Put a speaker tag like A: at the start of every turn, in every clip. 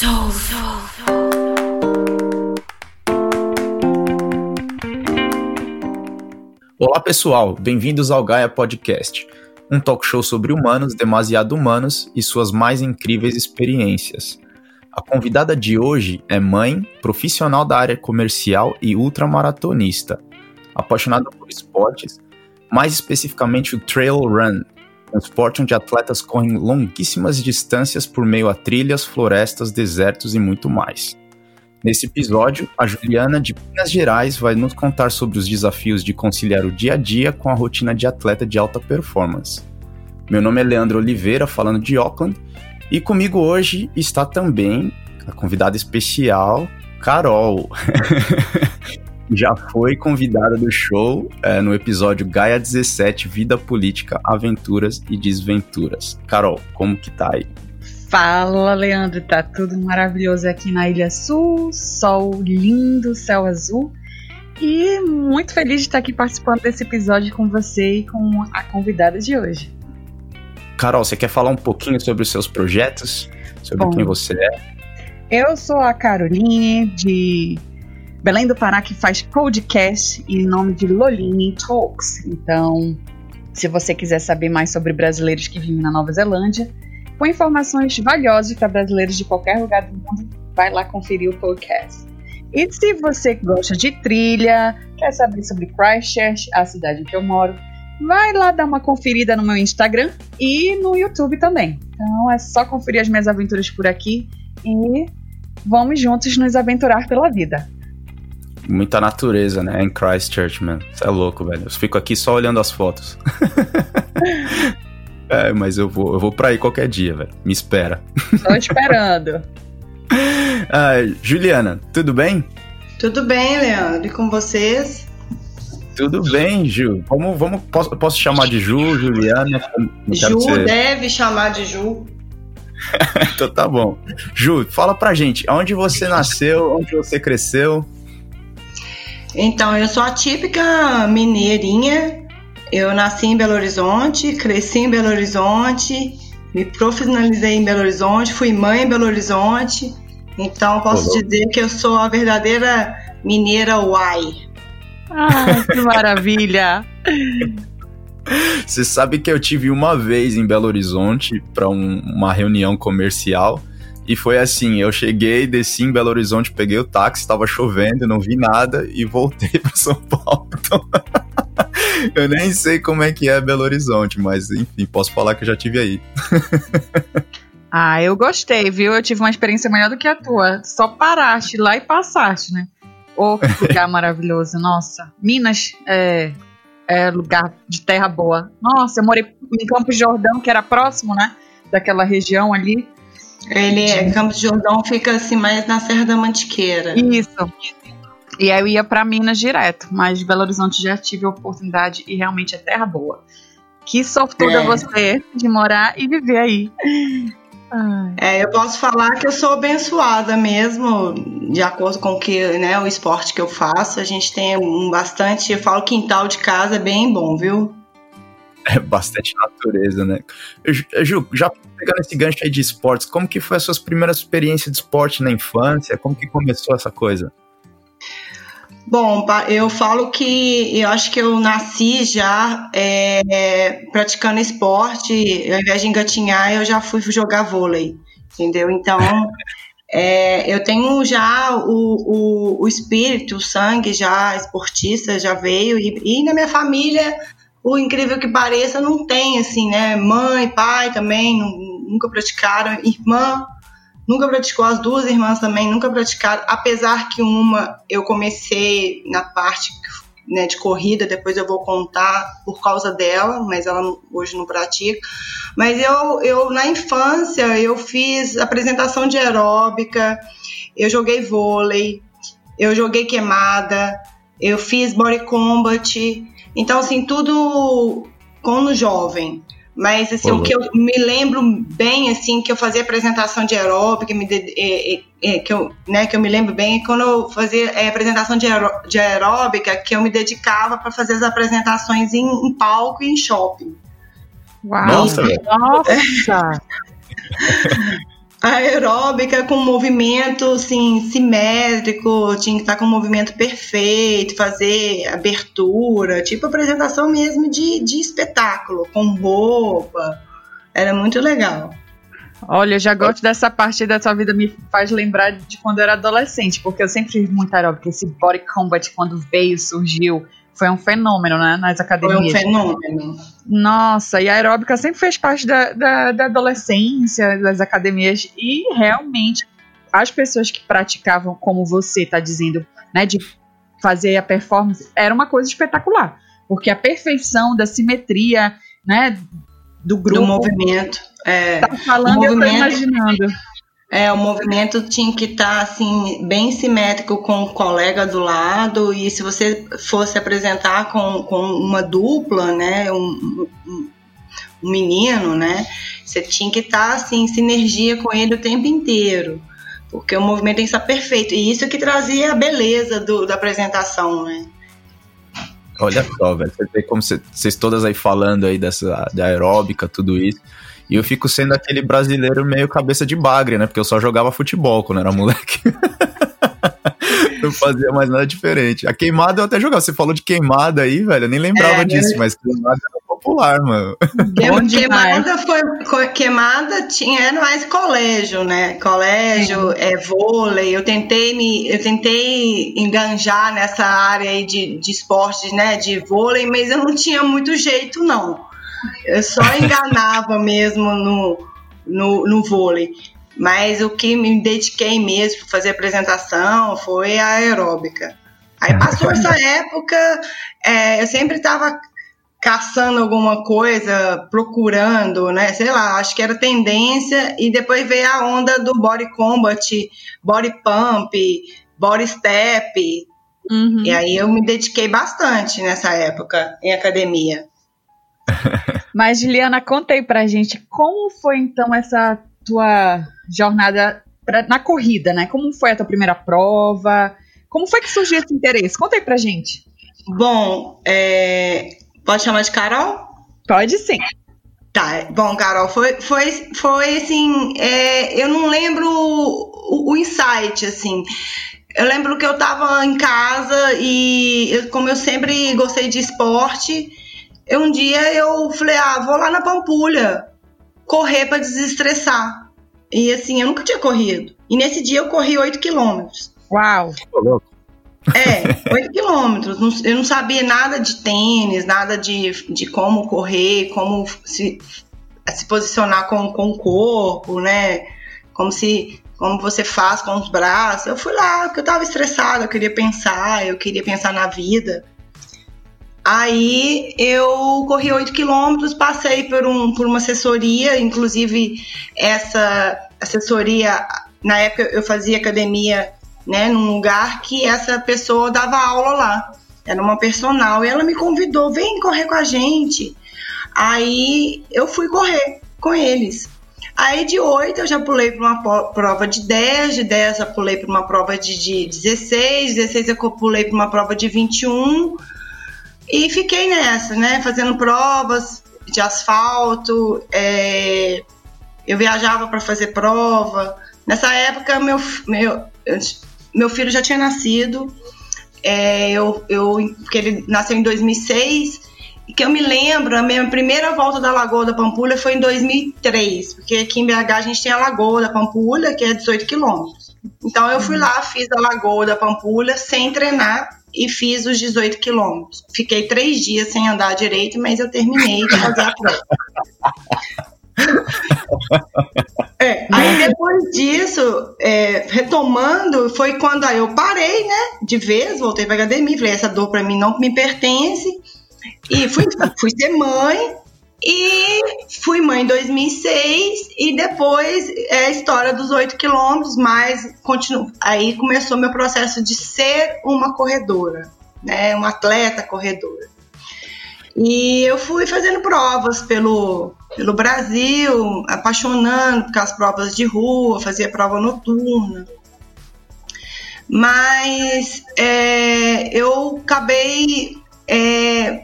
A: Olá pessoal, bem-vindos ao Gaia Podcast, um talk show sobre humanos demasiado humanos e suas mais incríveis experiências. A convidada de hoje é mãe, profissional da área comercial e ultramaratonista, apaixonada por esportes, mais especificamente o trail run, um esporte onde atletas correm longuíssimas distâncias por meio a trilhas, florestas, desertos e muito mais. Nesse episódio, a Juliana de Minas Gerais vai nos contar sobre os desafios de conciliar o dia a dia com a rotina de atleta de alta performance. Meu nome é Leandro Oliveira, falando de Auckland, e comigo hoje está também a convidada especial, Carol. Já foi convidada do show no episódio Gaia 17, Vida Política, Aventuras e Desventuras. Carol, como que tá aí?
B: Fala, Leandro, tá tudo maravilhoso aqui na Ilha Sul, sol lindo, céu azul, e muito feliz de estar aqui participando desse episódio com você e com a convidada de hoje.
A: Carol, você quer falar um pouquinho sobre os seus projetos? Sobre quem você é?
B: Eu sou a Caroline, de Belém do Pará, que faz podcast em nome de Loline Talks. Então, se você quiser saber mais sobre brasileiros que vivem na Nova Zelândia, com informações valiosas para brasileiros de qualquer lugar do mundo, vai lá conferir o podcast. E se você gosta de trilha, quer saber sobre Christchurch, a cidade em que eu moro, vai lá dar uma conferida no meu Instagram e no YouTube também. Então é só conferir as minhas aventuras por aqui e vamos juntos nos aventurar pela vida.
A: Muita natureza, né? Em Christchurch, mano. Você é louco, velho. Eu fico aqui só olhando as fotos. Mas eu vou pra aí qualquer dia, velho. Me espera.
B: Tô esperando.
A: Juliana, tudo bem?
C: Tudo bem, Leandro. E com vocês?
A: Tudo bem, Ju. Posso chamar de Ju, Juliana?
C: Ju, deve chamar de Ju.
A: Então tá bom. Ju, fala pra gente, onde você nasceu, onde você cresceu?
C: Então, eu sou a típica mineirinha. Eu nasci em Belo Horizonte, cresci em Belo Horizonte, me profissionalizei em Belo Horizonte, fui mãe em Belo Horizonte. Então, posso dizer que eu sou a verdadeira mineira uai.
B: Ah, que maravilha!
A: Você sabe que eu tive uma vez em Belo Horizonte para uma reunião comercial e foi assim, eu cheguei, desci em Belo Horizonte, peguei o táxi, estava chovendo, não vi nada e voltei para São Paulo. Então, eu nem sei como é que é Belo Horizonte, mas enfim, posso falar que eu já tive aí.
B: Eu gostei, viu? Eu tive uma experiência melhor do que a tua. Só paraste lá e passaste, né? Que lugar maravilhoso, nossa. Minas é lugar de terra boa. Nossa, eu morei em Campos de Jordão, que era próximo, né? Daquela região ali.
C: Campos de Jordão fica assim mais na Serra da Mantiqueira.
B: Isso. E aí eu ia pra Minas direto, mas Belo Horizonte já tive a oportunidade e realmente é terra boa. Que sortuda você de morar e viver aí.
C: Eu posso falar que eu sou abençoada mesmo, de acordo com o esporte que eu faço. A gente tem bastante, eu falo, quintal de casa é bem bom, viu?
A: É bastante natureza, né? Ju, já pegando esse gancho aí de esportes, como que foi as suas primeiras experiências de esporte na infância? Como que começou essa coisa?
C: Bom, eu falo que eu acho que eu nasci já praticando esporte. Ao invés de engatinhar, eu já fui jogar vôlei, entendeu? Então, eu tenho já o espírito, o sangue já esportista, já veio. E na minha família, o incrível que pareça, não tem, assim, né? Mãe, pai também nunca praticaram. Irmã nunca praticou, as duas irmãs também nunca praticaram, apesar que uma eu comecei na parte, né, de corrida, depois eu vou contar por causa dela, mas ela hoje não pratica. Mas eu na infância eu fiz apresentação de aeróbica, eu joguei vôlei, eu joguei queimada, eu fiz body combat, então assim, tudo quando jovem. Mas assim, o que eu me lembro bem, assim, que eu fazia apresentação de aeróbica, que eu me lembro bem, é quando eu fazia apresentação de aeróbica, que eu me dedicava para fazer as apresentações em palco e em shopping.
B: Uau! Nossa!
C: A aeróbica com movimento assim, simétrico, tinha que estar com o movimento perfeito, fazer abertura, tipo apresentação mesmo de espetáculo, com roupa. Era muito legal.
B: Olha, eu já gosto dessa parte da sua vida, me faz lembrar de quando eu era adolescente, porque eu sempre fiz muito aeróbica. Esse body combat, quando veio, surgiu, foi um fenômeno, né, nas academias.
C: Foi um fenômeno.
B: Nossa, e a aeróbica sempre fez parte da adolescência, das academias, e realmente as pessoas que praticavam, como você está dizendo, né, de fazer a performance, era uma coisa espetacular, porque a perfeição da simetria, né, do grupo.
C: Do movimento.
B: Tá falando, eu tô imaginando.
C: O movimento tinha que estar assim, bem simétrico com o colega do lado, e se você fosse apresentar com uma dupla, né, um menino, né, você tinha que estar assim, em sinergia com ele o tempo inteiro, porque o movimento tem que estar perfeito, e isso que trazia a beleza da apresentação, né.
A: Olha só, velho, você vê como vocês todas aí falando aí da aeróbica, tudo isso. E eu fico sendo aquele brasileiro meio cabeça de bagre, né? Porque eu só jogava futebol quando era moleque. Não fazia mais nada diferente. A queimada eu até jogava. Você falou de queimada aí, velho. Eu nem lembrava disso, mas queimada era popular, mano.
C: Queimada era mais colégio, né? Colégio, vôlei. Eu tentei enganjar nessa área aí de esporte, né? De vôlei, mas eu não tinha muito jeito, não. Eu só enganava mesmo no vôlei. Mas o que me dediquei mesmo para fazer apresentação foi a aeróbica. Aí passou essa época, eu sempre estava caçando alguma coisa, procurando, né? Sei lá, acho que era tendência. E depois veio a onda do body combat, body pump, body step. Uhum. E aí eu me dediquei bastante nessa época em academia.
B: Mas, Juliana, conta aí pra gente como foi então essa tua jornada na corrida, né? Como foi a tua primeira prova? Como foi que surgiu esse interesse? Conta aí pra gente.
C: Bom, pode chamar de Carol?
B: Pode sim.
C: Tá, bom, Carol, foi assim, eu não lembro o insight, assim. Eu lembro que eu tava em casa e como eu sempre gostei de esporte, um dia eu falei, vou lá na Pampulha correr para desestressar. E assim, eu nunca tinha corrido. E nesse dia eu corri 8 quilômetros.
B: Uau!
C: 8 quilômetros. Eu não sabia nada de tênis, nada de como correr, como se posicionar com o corpo, né? Como você faz com os braços. Eu fui lá, porque eu estava estressada, eu queria pensar na vida. Aí eu corri 8 quilômetros, passei por uma assessoria, inclusive essa assessoria, na época eu fazia academia, né, num lugar que essa pessoa dava aula lá, era uma personal, e ela me convidou, vem correr com a gente. Aí eu fui correr com eles. Aí de 8 eu já pulei para uma prova de 10, de 10 eu pulei para uma prova de 16, 16 eu pulei para uma prova de 21, e fiquei nessa, né, fazendo provas de asfalto, eu viajava para fazer prova. Nessa época, meu filho já tinha nascido, porque ele nasceu em 2006, e que eu me lembro, a minha primeira volta da Lagoa da Pampulha foi em 2003, porque aqui em BH a gente tem a Lagoa da Pampulha, que é 18 quilômetros. Então eu fui lá, fiz a Lagoa da Pampulha sem treinar, e fiz os 18 quilômetros. Fiquei 3 dias sem andar direito, mas eu terminei de fazer a prova. Aí depois disso, retomando, foi quando aí eu parei, né, de vez, voltei para academia, falei, essa dor para mim não me pertence, e fui ser mãe, e fui mãe em 2006, e depois a história dos 8 quilômetros, mas aí começou meu processo de ser uma corredora, né, uma atleta corredora. E eu fui fazendo provas pelo Brasil, apaixonando por as provas de rua, fazia prova noturna. Mas eu acabei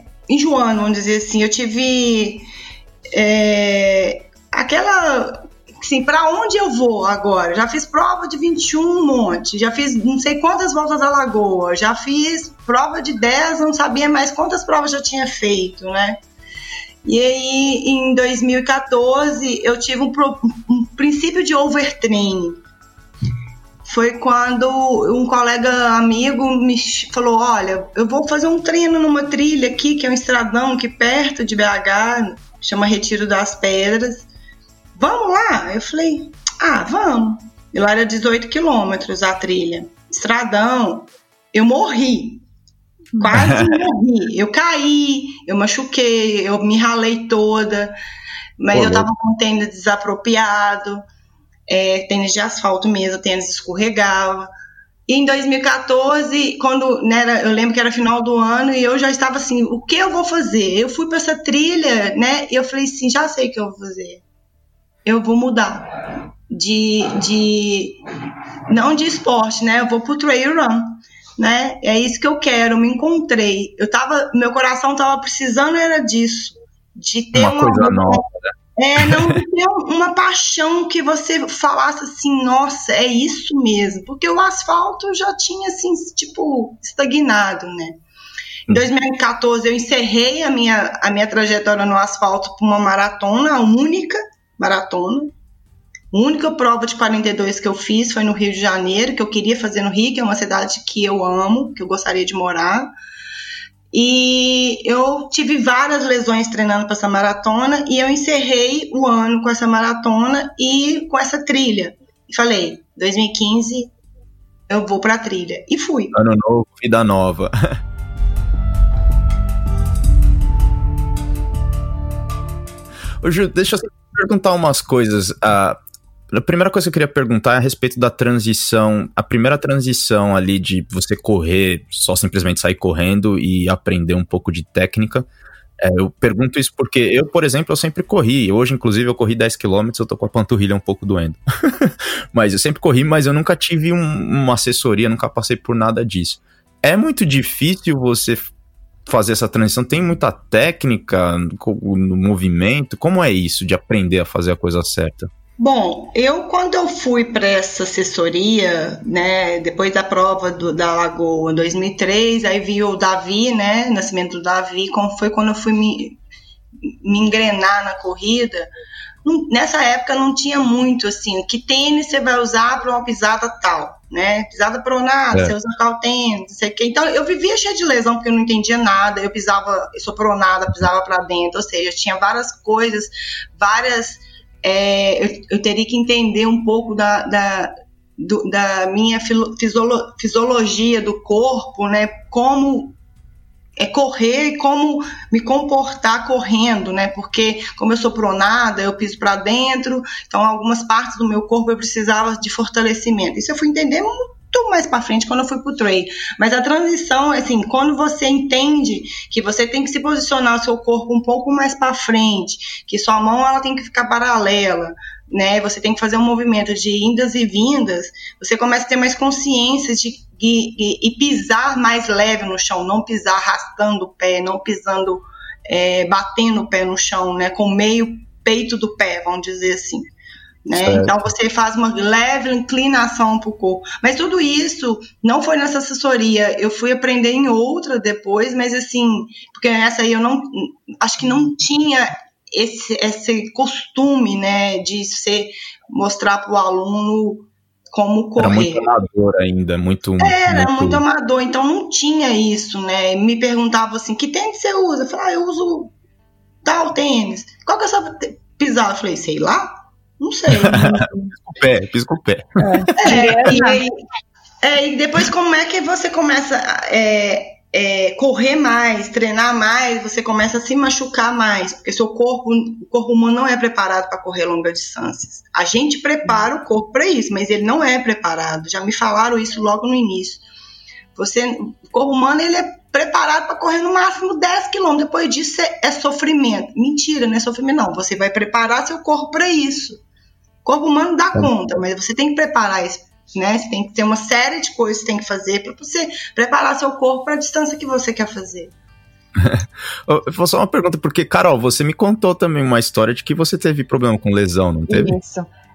C: enjoando, vamos dizer assim. Eu tive assim, para onde eu vou agora? Já fiz prova de 21, um monte. Já fiz não sei quantas voltas da Lagoa. Já fiz prova de 10, não sabia mais quantas provas já tinha feito, né? E aí, em 2014, eu tive um princípio de overtraining. Foi quando um colega amigo me falou, olha, eu vou fazer um treino numa trilha aqui, que é um estradão aqui perto de BH, chama Retiro das Pedras. Vamos lá? Eu falei, vamos. E lá era 18 quilômetros a trilha. Estradão. Eu morri. Quase morri. Eu caí, eu machuquei, eu me ralei toda. Mas eu tava com tênis desapropriado. Tênis de asfalto mesmo, tênis escorregava. E em 2014, quando né, eu lembro que era final do ano, e eu já estava assim, o que eu vou fazer? Eu fui para essa trilha, né? E eu falei assim, já sei o que eu vou fazer. Eu vou mudar não de esporte, né? Eu vou pro trail run, né? É isso que eu quero, eu me encontrei. Meu coração tava precisando era disso, de ter uma coisa nova, né? Não ter uma paixão que você falasse assim, nossa, é isso mesmo. Porque o asfalto já tinha, assim, tipo, estagnado, né? Em 2014, eu encerrei a minha trajetória no asfalto por uma maratona, a única maratona. A única prova de 42 que eu fiz foi no Rio de Janeiro, que eu queria fazer no Rio, que é uma cidade que eu amo, que eu gostaria de morar. E eu tive várias lesões treinando para essa maratona e eu encerrei o ano com essa maratona e com essa trilha. E falei, 2015 eu vou para a trilha. E fui.
A: Ano novo, vida nova. Ô, Ju, deixa eu perguntar umas coisas. A primeira coisa que eu queria perguntar é a respeito da transição, a primeira transição ali de você correr, só simplesmente sair correndo e aprender um pouco de técnica. Eu pergunto isso porque eu, por exemplo, eu sempre corri. Hoje, inclusive, eu corri 10 km, eu tô com a panturrilha um pouco doendo. Mas eu sempre corri, mas eu nunca tive uma assessoria, nunca passei por nada disso. É muito difícil você fazer essa transição? Tem muita técnica no movimento? Como é isso de aprender a fazer a coisa certa?
C: Bom, quando eu fui para essa assessoria, né, depois da prova da Lagoa em 2003, aí vi o Davi, né, nascimento do Davi, foi quando eu fui me engrenar na corrida. Nessa época não tinha muito, assim, que tênis você vai usar para uma pisada tal, né, pisada pronada, você usa tal tênis, não sei o quê. Então eu vivia cheia de lesão porque eu não entendia nada, eu sou pronada, pisava para dentro, ou seja, tinha várias coisas, eu teria que entender um pouco da minha fisiologia do corpo, né? Como correr e como me comportar correndo, né? Porque como eu sou pronada, eu piso para dentro, então algumas partes do meu corpo eu precisava de fortalecimento. Isso eu fui entender muito mais para frente quando eu fui pro trail. Mas a transição, assim, quando você entende que você tem que se posicionar o seu corpo um pouco mais para frente, que sua mão ela tem que ficar paralela, né? Você tem que fazer um movimento de indas e vindas, você começa a ter mais consciência e pisar mais leve no chão, não pisar arrastando o pé, não pisando, batendo o pé no chão, né? Com meio peito do pé, vamos dizer assim. Né? Então você faz uma leve inclinação para o corpo, mas tudo isso não foi nessa assessoria, eu fui aprender em outra depois, mas assim, porque nessa aí eu não, acho que não tinha esse costume, né, de mostrar para o aluno como correr. Era
A: muito amador ainda, muito
C: amador, então não tinha isso, né, me perguntava assim, que tênis você usa? Eu falei, eu uso tal tênis, qual que é a sua pisada? Eu falei, sei lá. Não sei.
A: Piso com o pé.
C: E depois como é que você começa a correr mais, treinar mais, você começa a se machucar mais, porque o corpo humano não é preparado para correr longas distâncias. A gente prepara o corpo para isso, mas ele não é preparado. Já me falaram isso logo no início. O corpo humano ele é preparado para correr no máximo 10 km. Depois disso é sofrimento. Mentira, não é sofrimento não. Você vai preparar seu corpo para isso. O corpo humano dá conta, mas você tem que preparar isso, né? Você tem que ter uma série de coisas que você tem que fazer para você preparar seu corpo para a distância que você quer fazer.
A: Eu vou só uma pergunta, porque, Carol, você me contou também uma história de que você teve problema com lesão, não teve?
B: Isso.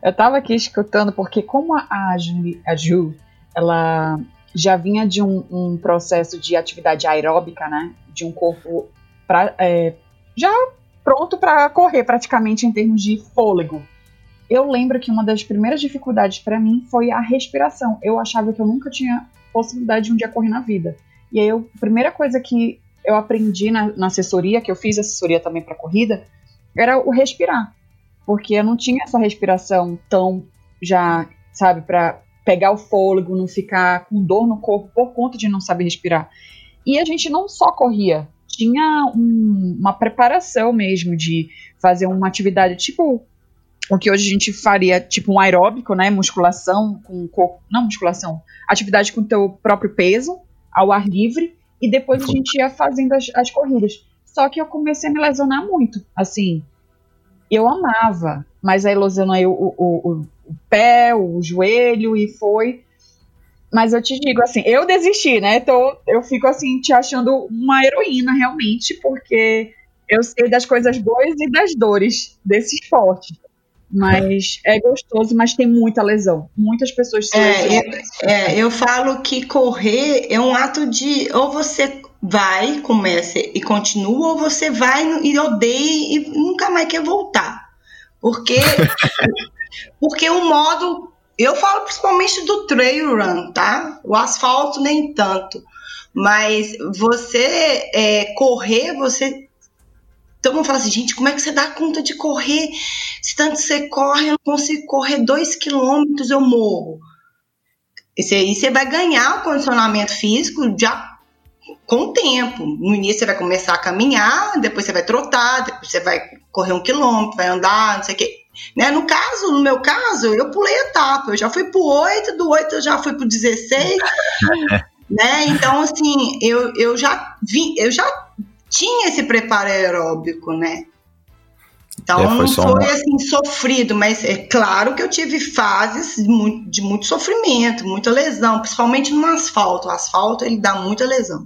B: Eu tava aqui escutando, porque como a Ju, ela já vinha de um processo de atividade aeróbica, né? De um corpo já pronto para correr praticamente em termos de fôlego. Eu lembro que uma das primeiras dificuldades para mim foi a respiração. Eu achava que eu nunca tinha possibilidade de um dia correr na vida. E aí, a primeira coisa que eu aprendi na assessoria, que eu fiz assessoria também para corrida, era o respirar. Porque eu não tinha essa respiração tão já, sabe, para pegar o fôlego, não ficar com dor no corpo por conta de não saber respirar. E a gente não só corria, tinha uma preparação mesmo de fazer uma atividade tipo o que hoje a gente faria, tipo um aeróbico, né, musculação com corpo, não musculação, atividade com o teu próprio peso, ao ar livre, e depois a gente ia fazendo as corridas. Só que eu comecei a me lesionar muito, assim, eu amava, mas aí lesionei o pé, o joelho, e foi... Mas eu te digo, assim, eu desisti, né? Eu fico, assim, te achando uma heroína, realmente, porque eu sei das coisas boas e das dores desse esporte. Mas é gostoso, mas tem muita lesão. Muitas pessoas se lesionam.
C: Eu falo que correr é um ato de... Ou você vai, começa e continua, ou você vai e odeia e nunca mais quer voltar. Porque o modo... Eu falo principalmente do trail run, tá? O asfalto nem tanto. Mas você correr, você... Todo mundo fala assim, gente, como é que você dá conta de correr? Se tanto você corre, eu não consigo correr 2 quilômetros, eu morro. Esse aí você vai ganhar o condicionamento físico já com o tempo. No início você vai começar a caminhar, depois você vai trotar, depois você vai correr 1 quilômetro, vai andar, não sei o quê. Né? No meu caso, eu pulei etapa. Eu já fui pro 8, do 8 eu já fui pro 16. Né? Então, assim, eu já tinha esse preparo aeróbico, né? Então não foi assim sofrido, mas é claro que eu tive fases de muito sofrimento, muita lesão, principalmente no asfalto. O asfalto, ele dá muita lesão.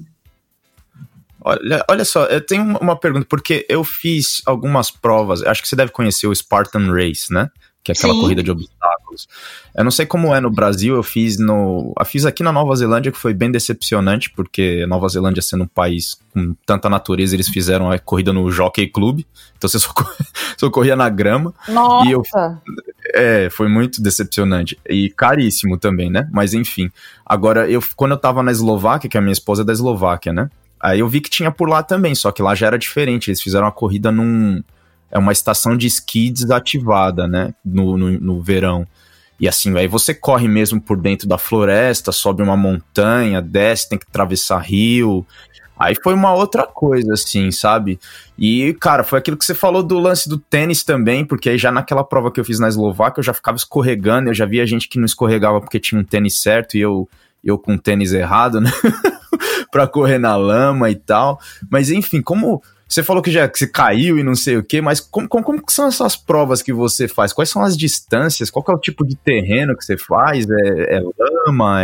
A: Olha só, eu tenho uma pergunta, porque eu fiz algumas provas, acho que você deve conhecer o Spartan Race, né? Que é aquela
C: Sim.
A: corrida de obstáculos. Eu não sei como é no Brasil, eu fiz aqui na Nova Zelândia, que foi bem decepcionante, porque a Nova Zelândia sendo um país com tanta natureza, eles fizeram a corrida no Jockey Club, então você só corria na grama.
B: Nossa!
A: Foi muito decepcionante, e caríssimo também, né? Mas enfim, agora, quando eu tava na Eslováquia, que a minha esposa é da Eslováquia, né? Aí eu vi que tinha por lá também, só que lá já era diferente, eles fizeram a corrida uma estação de esqui desativada, né, no verão. E assim, aí você corre mesmo por dentro da floresta, sobe uma montanha, desce, tem que atravessar rio. Aí foi uma outra coisa, assim, sabe? E, cara, foi aquilo que você falou do lance do tênis também, porque aí já naquela prova que eu fiz na Eslováquia, eu já ficava escorregando, eu já via gente que não escorregava porque tinha um tênis certo e eu com um tênis errado, né? Pra correr na lama e tal. Mas, enfim, como... Você falou que você caiu e não sei o quê, mas como que são essas provas que você faz? Quais são as distâncias? Qual que é o tipo de terreno que você faz? É lama?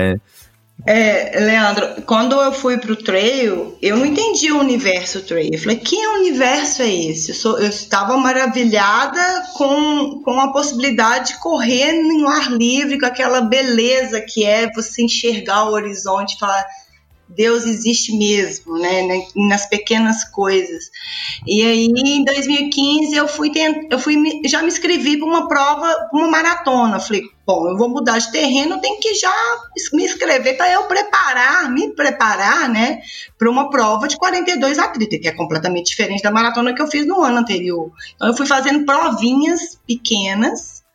C: Leandro, quando eu fui pro trail, eu não entendi o universo trail. Eu falei, que universo é esse? Eu estava maravilhada com a possibilidade de correr no ar livre, com aquela beleza que é você enxergar o horizonte e falar... Deus existe mesmo, né, nas pequenas coisas. E aí, em 2015, já me inscrevi para uma prova, uma maratona. Falei, bom, eu vou mudar de terreno, eu tenho que já me inscrever para eu me preparar, né, para uma prova de 42 a 30, que é completamente diferente da maratona que eu fiz no ano anterior. Então, eu fui fazendo provinhas pequenas,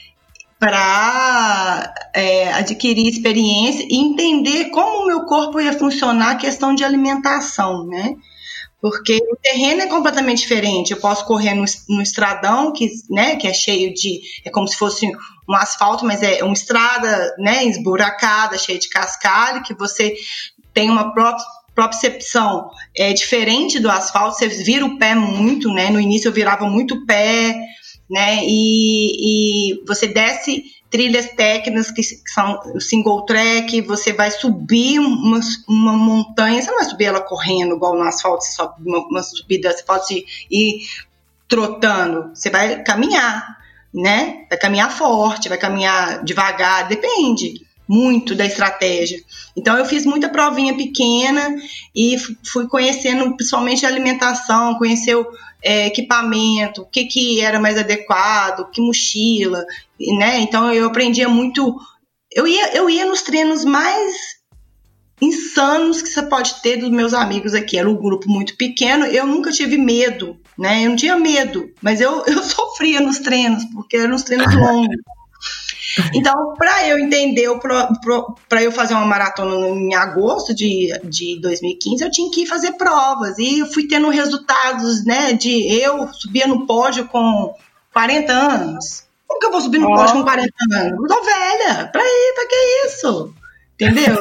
C: para adquirir experiência e entender como o meu corpo ia funcionar a questão de alimentação, né? Porque o terreno é completamente diferente. Eu posso correr no estradão, que é cheio de... É como se fosse um asfalto, mas é uma estrada, né, esburacada, cheia de cascalho, que você tem uma propriocepção diferente do asfalto. Você vira o pé muito, né? No início eu virava muito o pé... Né? E você desce trilhas técnicas que são o single track, você vai subir uma montanha, você não vai subir ela correndo igual no asfalto, você sobe uma subida, você pode ir trotando, você vai caminhar, né? Vai caminhar forte, vai caminhar devagar, depende muito da estratégia. Então eu fiz muita provinha pequena e fui conhecendo principalmente a alimentação, conhecer o equipamento, o que era mais adequado, que mochila, né? Então eu aprendia muito, eu ia nos treinos mais insanos que você pode ter dos meus amigos aqui. Era um grupo muito pequeno, eu nunca tive medo, né? Eu não tinha medo, mas eu sofria nos treinos, porque eram uns treinos longos. Então, para eu entender, para eu fazer uma maratona em agosto de 2015, eu tinha que ir fazer provas, e eu fui tendo resultados, né, eu subia no pódio com 40 anos. Como que eu vou subir no pódio com 40 anos? Eu tô velha, pra que isso? Entendeu?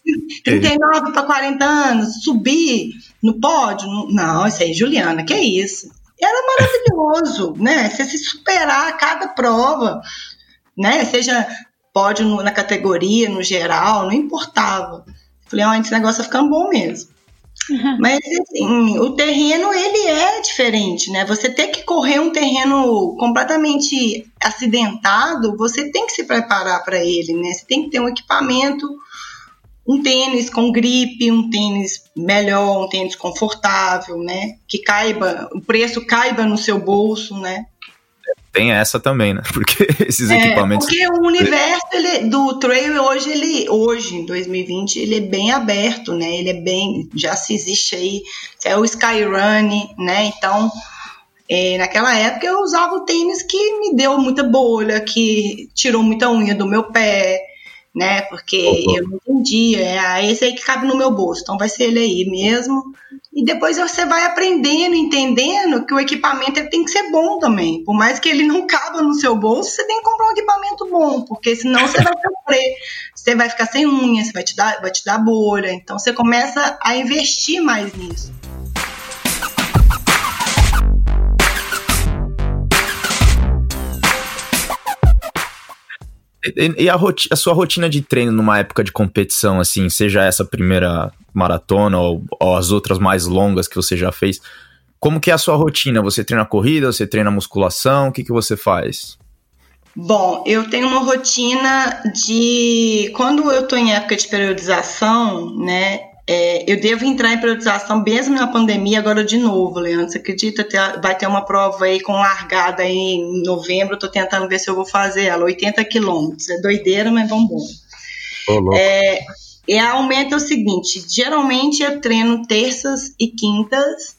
C: 39 para 40 anos, subir no pódio? Não, isso aí, Juliana, que isso? Era maravilhoso, né? Você se superar a cada prova, né? Seja pódio na categoria, no geral, não importava. Falei, esse negócio tá ficando bom mesmo. Mas, assim, o terreno, ele é diferente, né? Você ter que correr um terreno completamente acidentado, você tem que se preparar para ele, né? Você tem que ter um equipamento, um tênis com gripe, um tênis melhor, um tênis confortável, né? Que o preço caiba no seu bolso, né?
A: Tem essa também, né? Porque esses equipamentos...
C: Porque o universo do trail hoje, em 2020, ele é bem aberto, né? Ele é bem... Já se existe aí, é o Skyrun, né? Então, naquela época eu usava o tênis que me deu muita bolha, que tirou muita unha do meu pé, né? Porque eu não entendia. Esse aí que cabe no meu bolso, então vai ser ele aí mesmo. E depois você vai aprendendo, entendendo que o equipamento ele tem que ser bom também. Por mais que ele não caba no seu bolso, você tem que comprar um equipamento bom, porque senão você vai sofrer. Você vai ficar sem unha, vai te dar bolha. Então você começa a investir mais nisso.
A: E a sua rotina de treino numa época de competição, assim, seja essa primeira maratona ou as outras mais longas que você já fez, como que é a sua rotina? Você treina corrida, você treina musculação, o que você faz?
C: Bom, eu tenho uma rotina de... Quando eu tô em época de periodização, né, eu devo entrar em periodização mesmo na pandemia agora de novo, Leandro. Você acredita? Vai ter uma prova aí com largada aí em novembro. Tô tentando ver se eu vou fazer ela, 80 quilômetros. É doideira, mas vamos embora.
A: Louco.
C: E aumenta o seguinte, geralmente eu treino terças e quintas,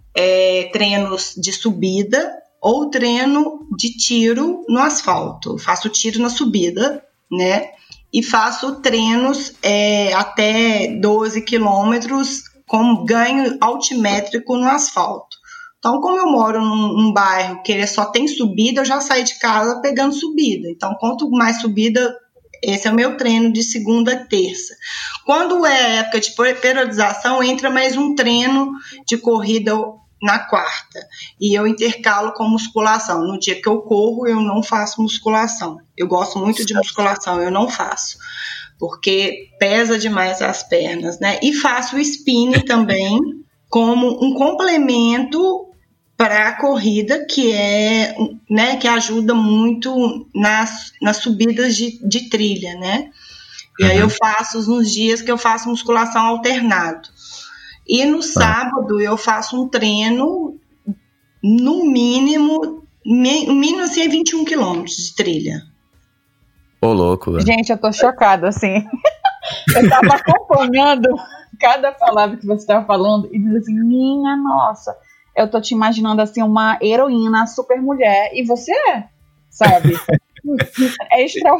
C: treinos de subida ou treino de tiro no asfalto. Eu faço tiro na subida, né? E faço treinos até 12 quilômetros com ganho altimétrico no asfalto. Então, como eu moro num bairro que ele só tem subida, eu já saio de casa pegando subida. Então, quanto mais subida, esse é o meu treino de segunda a terça. Quando é época de periodização, entra mais um treino de corrida na quarta. E eu intercalo com musculação. No dia que eu corro, eu não faço musculação. Eu gosto muito de musculação, eu não faço. Porque pesa demais as pernas, né? E faço o spinning também como um complemento para a corrida, que né, que ajuda muito nas subidas de trilha, né? E aí eu faço nos dias que eu faço musculação alternado. E no sábado eu faço um treino, no mínimo assim, é 21 quilômetros de trilha.
A: Ô, louco, velho.
B: Gente, eu tô chocada, assim. Eu tava acompanhando cada palavra que você estava falando e dizendo assim, minha nossa, eu tô te imaginando assim, uma heroína, super mulher, e você sabe? É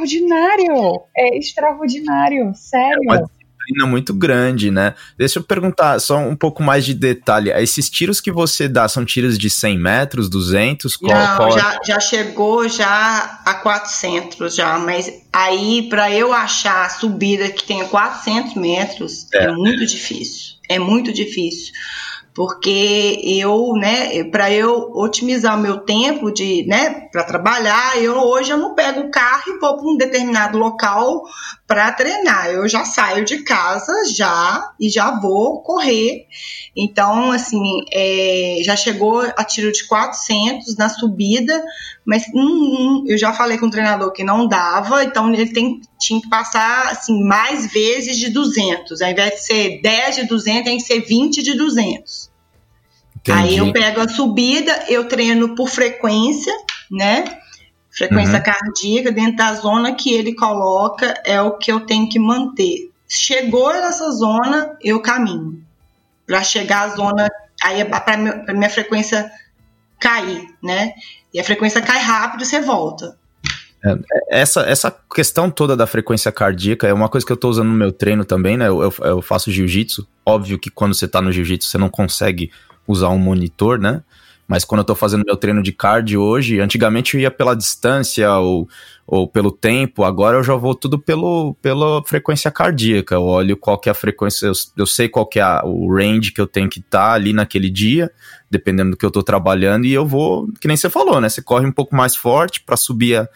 B: extraordinário, sério.
A: É uma disciplina muito grande, né? Deixa eu perguntar só um pouco mais de detalhe. Esses tiros que você dá são tiros de 100 metros, 200?
C: Não, já chegou já a 400 já, mas aí para eu achar a subida que tenha 400 metros é muito difícil. É muito difícil. Porque para eu otimizar o meu tempo para trabalhar, hoje eu não pego o carro e vou para um determinado local para treinar. Eu já saio de casa e já vou correr. Então, assim, já chegou a tiro de 400 na subida, mas eu já falei com o treinador que não dava, então ele tinha que passar assim, mais vezes de 200. Ao invés de ser 10 de 200, tem que ser 20 de 200. Entendi. Aí eu pego a subida, eu treino por frequência, né? Frequência cardíaca, dentro da zona que ele coloca, é o que eu tenho que manter. Chegou nessa zona, eu caminho. Para chegar à zona, aí é para minha frequência cair, né? E a frequência cai rápido, você volta.
A: Essa questão toda da frequência cardíaca é uma coisa que eu tô usando no meu treino também, né? Eu faço jiu-jitsu. Óbvio que quando você tá no jiu-jitsu, você não consegue usar um monitor, né? Mas quando eu tô fazendo meu treino de cardio hoje, antigamente eu ia pela distância ou pelo tempo, agora eu já vou tudo pela frequência cardíaca. Eu olho qual que é a frequência, eu sei qual que é o range que eu tenho que estar ali naquele dia, dependendo do que eu tô trabalhando, e eu vou, que nem você falou, né? Você corre um pouco mais forte para subir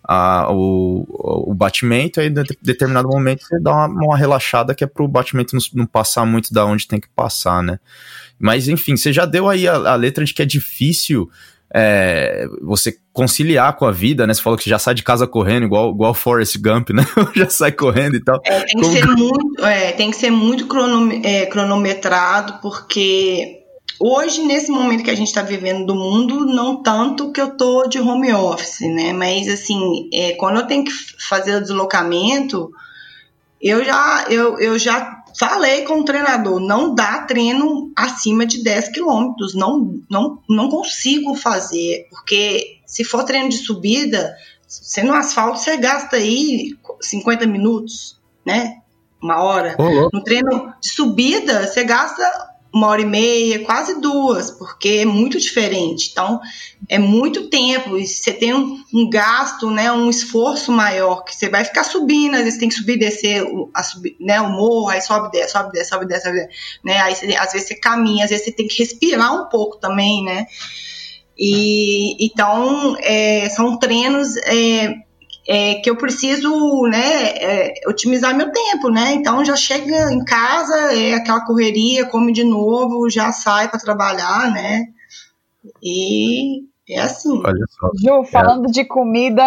A: o batimento, aí em determinado momento você dá uma relaxada, que é pro batimento não passar muito da onde tem que passar, né? Mas enfim, você já deu aí a letra de que é difícil você conciliar com a vida, né? Você falou que você já sai de casa correndo, igual Forrest Gump, né? Já sai correndo e tal.
C: Tem que ser muito cronometrado, porque hoje, nesse momento que a gente está vivendo do mundo, não tanto que eu tô de home office, né? Mas assim, quando eu tenho que fazer o deslocamento, eu já falei com o treinador, não dá treino acima de 10 quilômetros, não consigo fazer, porque se for treino de subida, você no asfalto você gasta aí 50 minutos, né? Uma hora. No treino de subida, você gasta 1h30, quase 2, porque é muito diferente. Então, é muito tempo e você tem um gasto, né, um esforço maior, que você vai ficar subindo, às vezes tem que subir e descer né, o morro, aí sobe, desce, né? Aí às vezes você caminha, às vezes você tem que respirar um pouco também, né? E então, são treinos que eu preciso, né, otimizar meu tempo, né? Então já chega em casa, aquela correria, come de novo, já sai para trabalhar, né? E é assim.
A: Olha só.
B: Ju, falando de comida,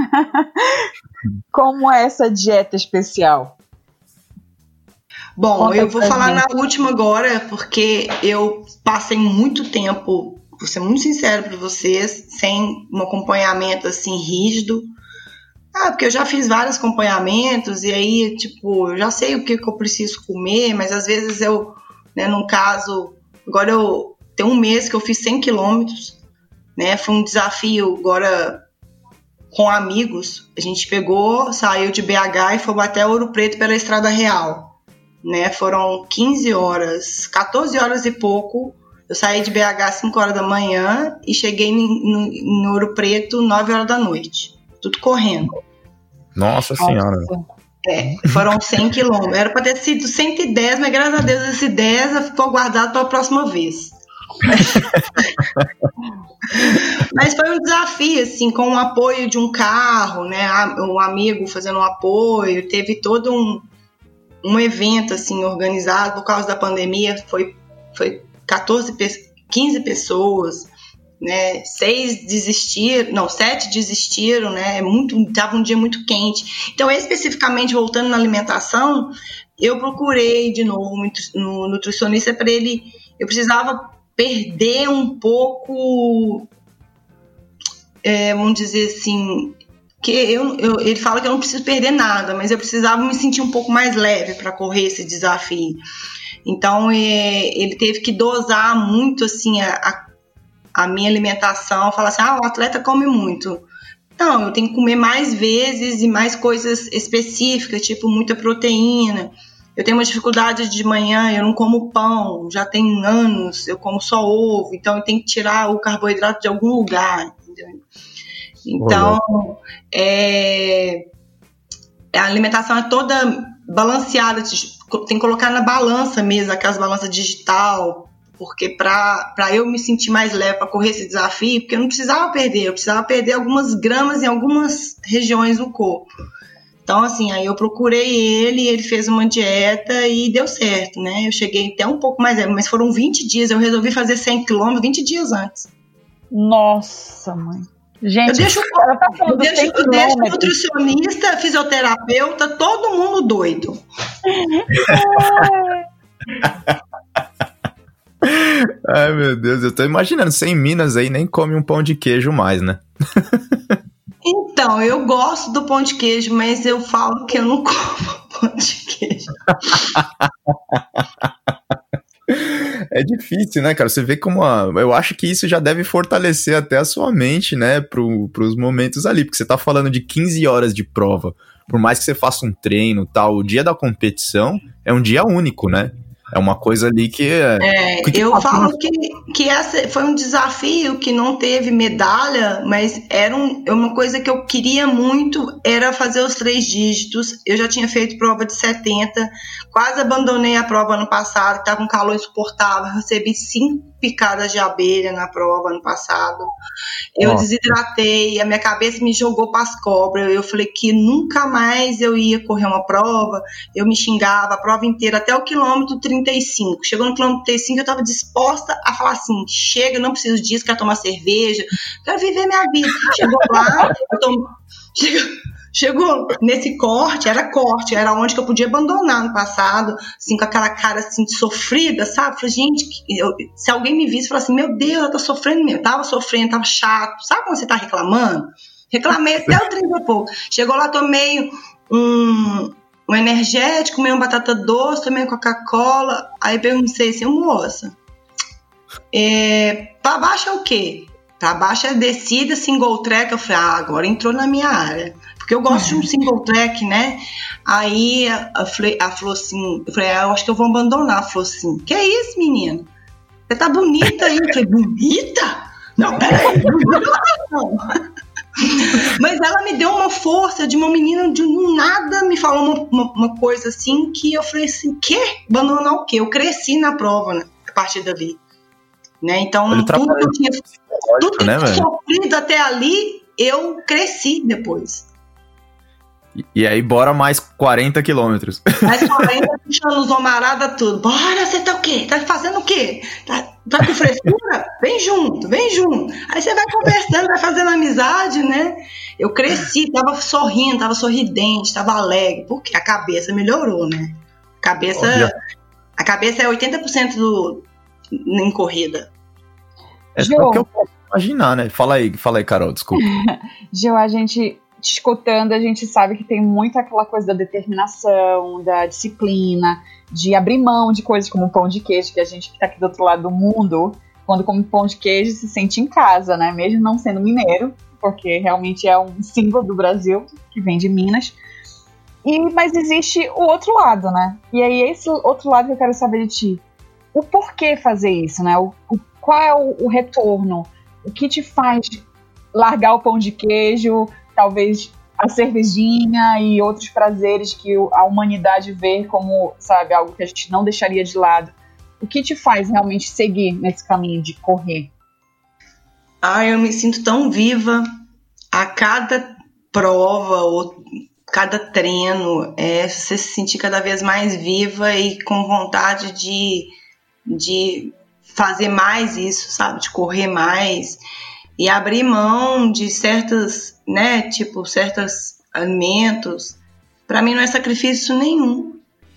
B: como é essa dieta especial?
C: Bom, conta, eu vou falar na última agora, porque eu passei muito tempo, vou ser muito sincero para vocês, sem um acompanhamento assim rígido. Porque eu já fiz vários acompanhamentos e aí, tipo, eu já sei o que eu preciso comer, mas às vezes eu, né, num caso, agora tem um mês que eu fiz 100 quilômetros, né, foi um desafio agora com amigos, a gente saiu de BH e foi até Ouro Preto pela Estrada Real, né, foram 15 horas, 14 horas e pouco, eu saí de BH às 5 horas da manhã e cheguei em Ouro Preto 9 horas da noite. Tudo correndo.
A: Nossa Senhora.
C: Foram 100 quilômetros. Era para ter sido 110, mas graças a Deus esse 10 ficou guardado para a próxima vez. Mas foi um desafio, assim, com o apoio de um carro, né? Um amigo fazendo um apoio. Teve todo um evento, assim, organizado por causa da pandemia. Foi 15 pessoas. Né, 7 desistiram, né, estava um dia muito quente. Então, especificamente, voltando na alimentação, eu procurei de novo no nutricionista para eu precisava perder um pouco, vamos dizer assim, que ele fala que eu não preciso perder nada, mas eu precisava me sentir um pouco mais leve para correr esse desafio. Então, ele teve que dosar muito, assim, a minha alimentação, falar assim, o atleta come muito. Não, eu tenho que comer mais vezes e mais coisas específicas, tipo muita proteína. Eu tenho uma dificuldade de manhã, eu não como pão, já tem anos, eu como só ovo, então eu tenho que tirar o carboidrato de algum lugar, entendeu? Então, a alimentação é toda balanceada, tem que colocar na balança mesmo, aquelas balanças digital, porque para eu me sentir mais leve para correr esse desafio, porque eu não precisava perder, eu precisava perder algumas gramas em algumas regiões do corpo. Então, assim, aí eu procurei ele fez uma dieta e deu certo, né? Eu cheguei até um pouco mais, mas foram 20 dias, eu resolvi fazer 100 km 20 dias antes.
B: Nossa, mãe. Gente,
C: eu deixo nutricionista, fisioterapeuta, todo mundo doido.
A: Ai, meu Deus, eu tô imaginando, você em Minas aí nem come um pão de queijo mais, né?
C: Então, eu gosto do pão de queijo, mas eu falo que eu não como pão de queijo.
A: É difícil, né, cara? Você vê como eu acho que isso já deve fortalecer até a sua mente, né, pros momentos ali, porque você tá falando de 15 horas de prova. Por mais que você faça um treino e tal, o dia da competição é um dia único, né? É uma coisa ali que
C: eu falo que essa foi um desafio que não teve medalha, mas era uma coisa que eu queria muito, era fazer os 3 dígitos. Eu já tinha feito prova de 70, quase abandonei a prova ano passado, que estava um calor insuportável, recebi 5 picadas de abelha na prova ano passado. Eu desidratei, a minha cabeça me jogou para as cobras. Eu falei que nunca mais eu ia correr uma prova. Eu me xingava a prova inteira, até o quilômetro 35. Chegou no quilômetro 35, eu estava disposta a falar assim: chega, eu não preciso disso, quero tomar cerveja, quero viver minha vida. Chegou lá, chegou nesse corte, era onde que eu podia abandonar no passado, assim, com aquela cara assim, sofrida, sabe? Falei, gente, se alguém me visse, falasse assim, meu Deus, ela tá sofrendo mesmo. Tava sofrendo, tava chato. Sabe quando você tá reclamando? Reclamei até o 30 e pouco. Chegou lá, tomei um energético, comei uma batata doce, tomei uma Coca-Cola. Aí perguntei assim, moça, pra baixo é o quê? Pra baixo é descida, single track. Eu falei, agora entrou na minha área. Porque eu gosto de um single track, né? Aí ela falou assim, eu falei, eu acho que eu vou abandonar. Ela falou assim, que é isso, menina? Você tá bonita aí. Eu falei, bonita? Não, peraí. Não. Mas ela me deu uma força de uma menina de nada, me falou uma coisa assim, que eu falei assim, quê? Abandonar o quê? Eu cresci na prova, né? A partir dali. Né? Então, tudo que eu tinha sofrido até ali, eu cresci depois.
A: E aí, bora mais 40 quilômetros.
C: Mais 40, puxando os homaradas tudo. Bora, você tá o quê? Tá fazendo o quê? Tá com frescura? Vem junto. Aí você vai conversando, vai fazendo amizade, né? Eu cresci, tava sorrindo, tava sorridente, tava alegre, porque a cabeça melhorou, né? A cabeça é 80% em corrida.
A: É só o que eu posso imaginar, né? Fala aí, Carol, desculpa.
B: Gil, a gente te escutando, a gente sabe que tem muito aquela coisa da determinação, da disciplina, de abrir mão de coisas como o pão de queijo, que a gente que tá aqui do outro lado do mundo, quando come pão de queijo, se sente em casa, né? Mesmo não sendo mineiro, porque realmente é um símbolo do Brasil, que vem de Minas. Mas existe o outro lado, né? E aí esse outro lado que eu quero saber de ti. O porquê fazer isso, né? Qual é o retorno? O que te faz largar o pão de queijo, talvez a cervejinha e outros prazeres que a humanidade vê como, sabe, algo que a gente não deixaria de lado? O que te faz realmente seguir nesse caminho de correr?
C: Eu me sinto tão viva a cada prova ou cada treino. Você se sentir cada vez mais viva e com vontade de fazer mais isso, sabe? De correr mais e abrir mão de certos alimentos. Para mim não é sacrifício nenhum.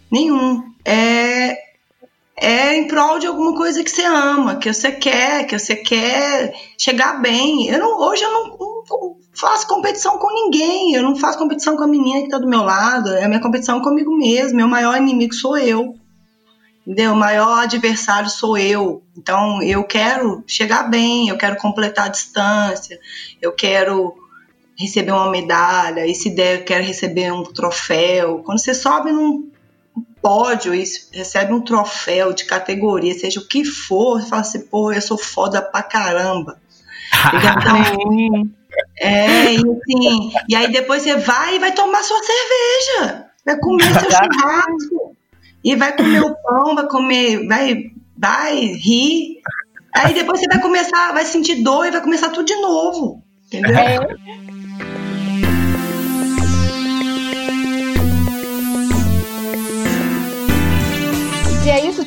C: É em prol de alguma coisa que você ama, que você quer chegar bem. Hoje eu não faço competição com ninguém, eu não faço competição com a menina que está do meu lado, a minha competição é comigo mesmo, meu maior inimigo sou eu. Entendeu? O maior adversário sou eu. Então, eu quero chegar bem, eu quero completar a distância, eu quero receber uma medalha, e se der, eu quero receber um troféu. Quando você sobe num pódio e recebe um troféu de categoria, seja o que for, você fala assim, pô, eu sou foda pra caramba. E aí depois você vai tomar sua cerveja, vai comer seu churrasco. E vai comer o pão, vai rir. Aí depois você vai sentir dor e vai começar tudo de novo. Entendeu?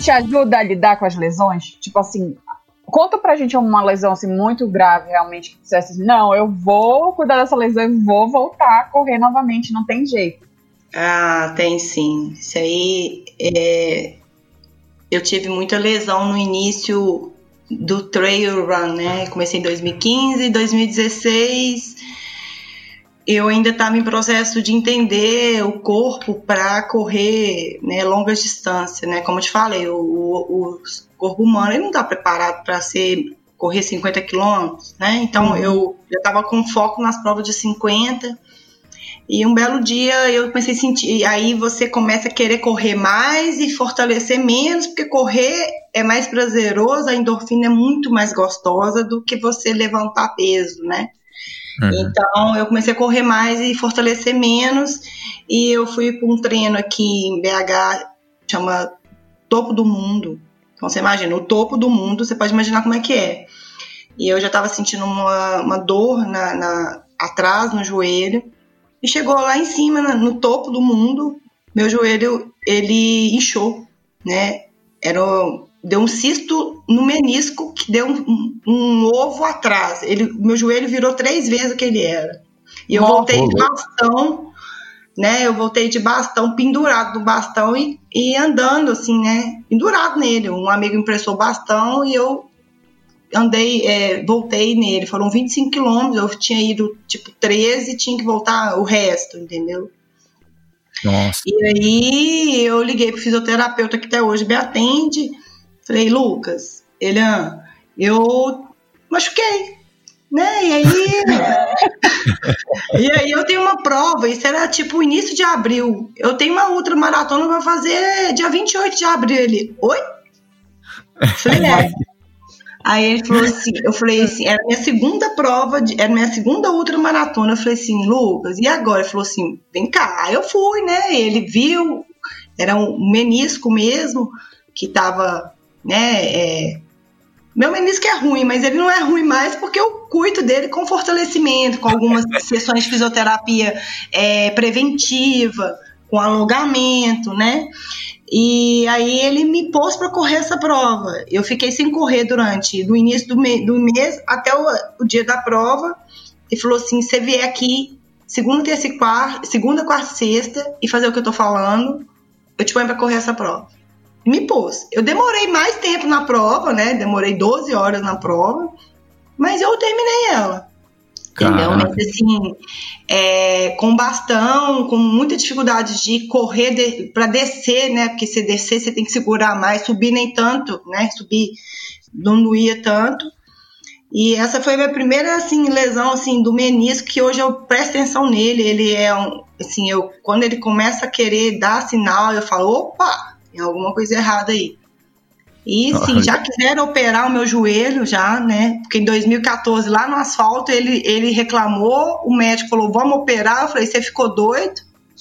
B: te ajuda a lidar com as lesões? Tipo assim, conta pra gente uma lesão assim, muito grave, realmente, que dissesse assim, não, eu vou cuidar dessa lesão e vou voltar a correr novamente, não tem jeito.
C: Ah, tem sim. Isso aí, eu tive muita lesão no início do trail run, né? Comecei em 2015, 2016... eu ainda estava em processo de entender o corpo para correr, né, longas distâncias, né? Como eu te falei, o corpo humano ele não está preparado para correr 50 quilômetros, né? Então eu já estava com foco nas provas de 50 e um belo dia eu comecei a sentir, aí você começa a querer correr mais e fortalecer menos, porque correr é mais prazeroso, a endorfina é muito mais gostosa do que você levantar peso, né? Então eu comecei a correr mais e fortalecer menos, e eu fui para um treino aqui em BH, chama Topo do Mundo. Então você imagina, o topo do mundo, você pode imaginar como é que é. E eu já estava sentindo uma dor atrás no joelho, e chegou lá em cima, no topo do mundo, meu joelho ele inchou, né? Deu um cisto no menisco que deu um ovo atrás. Meu joelho virou 3 vezes o que ele era. E eu voltei de bastão, né? Eu voltei de bastão, pendurado no bastão e andando assim, né? Pendurado nele. Um amigo emprestou o bastão e eu voltei nele. Foram 25 quilômetros, eu tinha ido tipo 13 e tinha que voltar o resto, entendeu?
A: Nossa.
C: E aí eu liguei pro fisioterapeuta que até hoje me atende. Falei, Lucas, eu machuquei, né? E aí eu tenho uma prova, isso era tipo o início de abril. Eu tenho uma ultramaratona que eu vou fazer dia 28 de abril. Ele, oi? Falei, Aí ele falou assim, eu falei assim, era minha segunda prova, era minha segunda ultramaratona. Eu falei assim, Lucas, e agora? Ele falou assim, vem cá. Aí eu fui, né? Ele viu, era um menisco mesmo, que tava, né? Meu menisco é ruim, mas ele não é ruim mais porque eu cuido dele com fortalecimento, com algumas sessões de fisioterapia preventiva, com alongamento, né? E aí ele me pôs para correr essa prova. Eu fiquei sem correr do início do mês até o dia da prova. Ele falou assim, você vier aqui segunda, quarta, sexta e fazer o que eu tô falando, eu te ponho para correr essa prova. Me pôs. Eu demorei mais tempo na prova, né? Demorei 12 horas na prova, mas eu terminei ela. Entendeu? Mas assim, com bastão, com muita dificuldade de correr para descer, né? Porque se descer, você tem que segurar mais, subir nem tanto, né? Subir não doía tanto. E essa foi a minha primeira assim, lesão assim, do menisco, que hoje eu presto atenção nele. Ele assim, quando ele começa a querer dar sinal, eu falo, opa, tem alguma coisa errada aí. E sim, já quiseram operar o meu joelho, já, né? Porque em 2014, lá no asfalto, ele reclamou, o médico falou, vamos operar. Eu falei, você ficou doido?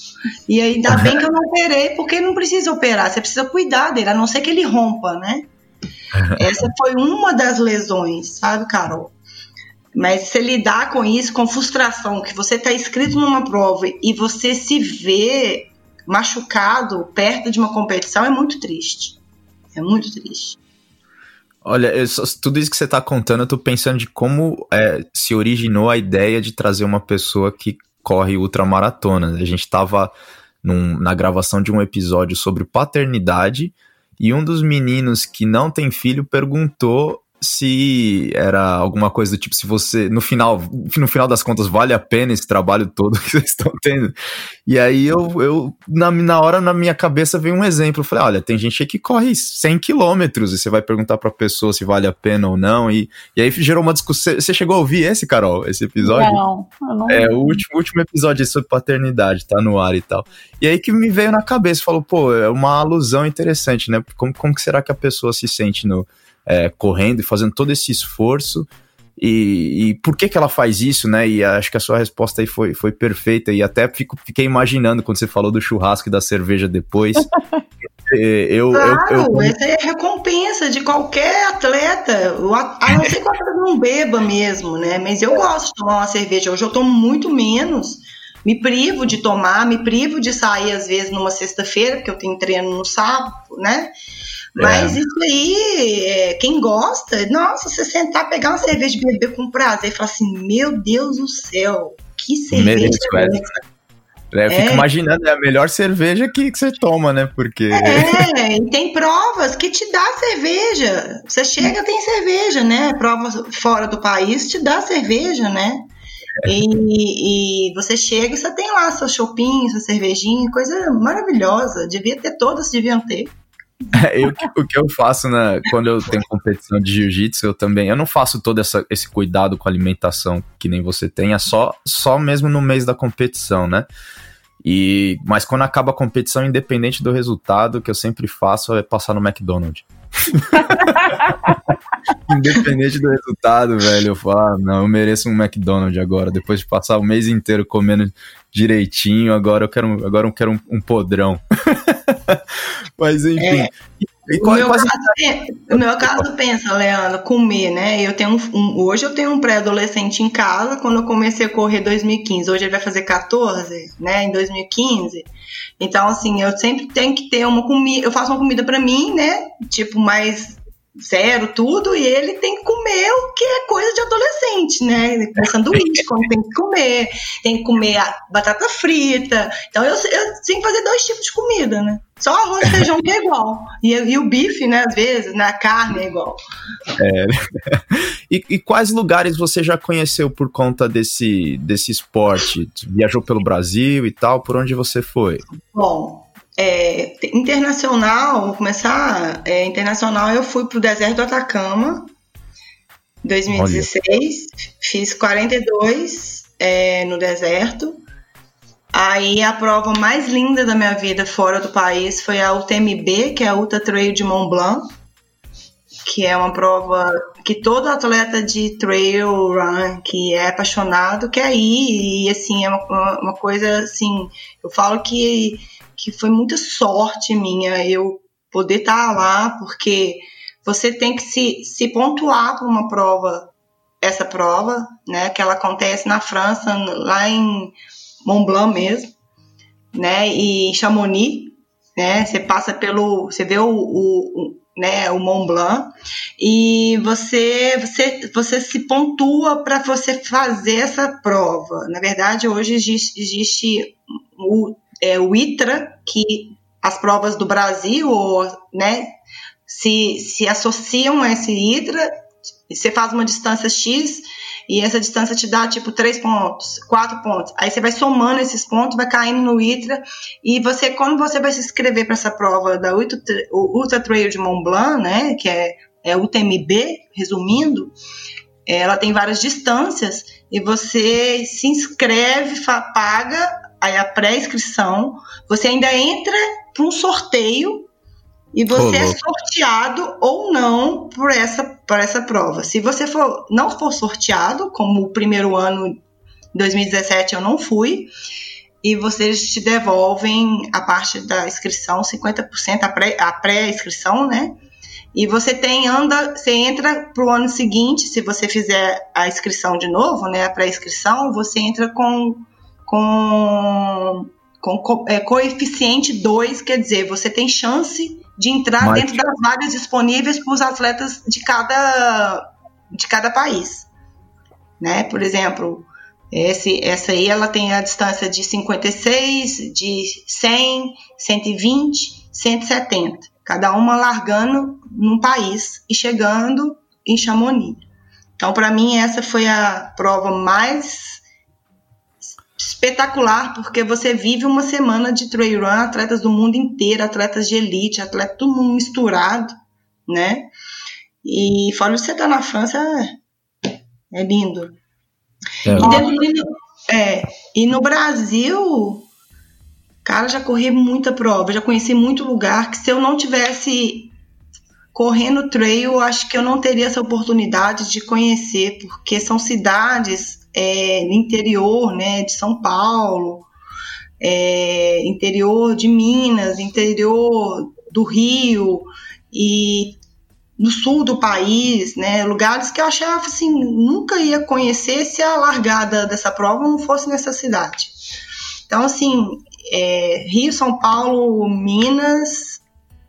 C: E aí, ainda bem que eu não operei, porque não precisa operar, você precisa cuidar dele, a não ser que ele rompa, né? Essa foi uma das lesões, sabe, Carol? Mas você lidar com isso, com frustração, que você está inscrito numa prova e você se vê machucado perto de uma competição, é muito triste. É muito triste.
A: Olha, tudo isso que você está contando, eu tô pensando de como se originou a ideia de trazer uma pessoa que corre ultramaratonas. A gente estava na gravação de um episódio sobre paternidade e um dos meninos que não tem filho perguntou se era alguma coisa do tipo, se você, no final das contas, vale a pena esse trabalho todo que vocês estão tendo. E aí eu na hora, na minha cabeça veio um exemplo, eu falei, olha, tem gente aí que corre 100 quilômetros e você vai perguntar pra pessoa se vale a pena ou não, e aí gerou uma discussão. Você chegou a ouvir esse, Carol, esse episódio?
B: Não.
A: O último episódio sobre paternidade, tá no ar e tal. E aí que me veio na cabeça, falou, pô, é uma alusão interessante, né? Como que será que a pessoa se sente correndo e fazendo todo esse esforço, e por que ela faz isso, né? E acho que a sua resposta aí foi perfeita, e até fiquei imaginando quando você falou do churrasco e da cerveja depois.
C: Essa é a recompensa de qualquer atleta, a não ser que o atleta não beba mesmo, né? Mas eu gosto de tomar uma cerveja, hoje eu tomo muito menos, me privo de tomar, me privo de sair às vezes numa sexta-feira, porque eu tenho treino no sábado, né? Mas isso aí, quem gosta, nossa, você sentar, pegar uma cerveja e beber com prazer e falar assim, meu Deus do céu, que cerveja é essa?
A: Eu fico imaginando, é a melhor cerveja que você toma, né? Porque...
C: e tem provas que te dá cerveja. Você chega, tem cerveja, né? Prova fora do país te dá cerveja, né? E você chega e você tem lá seu chopinho, sua cervejinha, coisa maravilhosa. Devia ter, todas deviam ter.
A: O que eu faço quando eu tenho competição de jiu-jitsu, eu não faço todo esse cuidado com a alimentação que nem você tem, é só mesmo no mês da competição, né? Mas quando acaba a competição, independente do resultado, o que eu sempre faço é passar no McDonald's. Independente do resultado, velho, eu falo, não, eu mereço um McDonald's agora, depois de passar o mês inteiro comendo direitinho, agora eu quero um podrão. Mas enfim.
C: No meu caso, pensa, Leandro, comer, né? Hoje eu tenho um pré-adolescente em casa, quando eu comecei a correr em 2015. Hoje ele vai fazer 14, né? Em 2015. Então, assim, eu sempre tenho que ter uma comida. Eu faço uma comida pra mim, né? Tipo, mais zero, tudo, e ele tem que comer o que é coisa de adolescente, né? Sanduíche, como tem que comer a batata frita. Então eu tenho que fazer 2 tipos de comida, né? Só arroz e feijão que é igual. E o bife, né, às vezes, na carne é igual.
A: E quais lugares você já conheceu por conta desse esporte? Viajou pelo Brasil e tal? Por onde você foi?
C: Bom, internacional, vou começar. Internacional, eu fui pro deserto do Atacama, 2016. Olha. Fiz 42 no deserto. Aí a prova mais linda da minha vida fora do país foi a UTMB, que é a Ultra Trail de Mont Blanc, que é uma prova que todo atleta de trail run que é apaixonado quer ir, e assim, é uma coisa assim, eu falo que foi muita sorte minha eu poder estar lá, porque você tem que se pontuar para uma prova, essa prova, né, que ela acontece na França, lá em Mont Blanc mesmo, né, e Chamonix, né, você vê o Mont Blanc, e você se pontua para você fazer essa prova. Na verdade, hoje existe o ITRA, que as provas do Brasil, né, se associam a esse ITRA, você faz uma distância X, e essa distância te dá tipo 3 pontos, 4 pontos. Aí você vai somando esses pontos, vai caindo no ITRA, e quando você vai se inscrever para essa prova da Ultra Trail de Mont Blanc, né, que é UTMB, resumindo, ela tem várias distâncias, e você se inscreve, paga aí a pré-inscrição, você ainda entra para um sorteio, e você é sorteado ou não por essa prova. Se você não for sorteado, como o primeiro ano, em 2017, eu não fui, e vocês te devolvem a parte da inscrição, 50%, a pré-inscrição, né? E você entra para o ano seguinte, se você fizer a inscrição de novo, né? A pré-inscrição, você entra com coeficiente 2, quer dizer, você tem chance de entrar dentro das vagas disponíveis para os atletas de cada país, né? Por exemplo, essa aí ela tem a distância de 56, de 100, 120, 170, cada uma largando num país e chegando em Chamonix. Então, para mim, essa foi a prova mais espetacular, porque você vive uma semana de trail run, atletas do mundo inteiro, atletas de elite, todo mundo misturado, né? E fora de você estar na França, é lindo. E no Brasil, cara, já corri muita prova, já conheci muito lugar que se eu não tivesse correndo trail, acho que eu não teria essa oportunidade de conhecer, porque são cidades no interior, né, de São Paulo, interior de Minas, interior do Rio e no sul do país, né, lugares que eu achava assim, nunca ia conhecer se a largada dessa prova não fosse nessa cidade. Então, assim, Rio, São Paulo, Minas,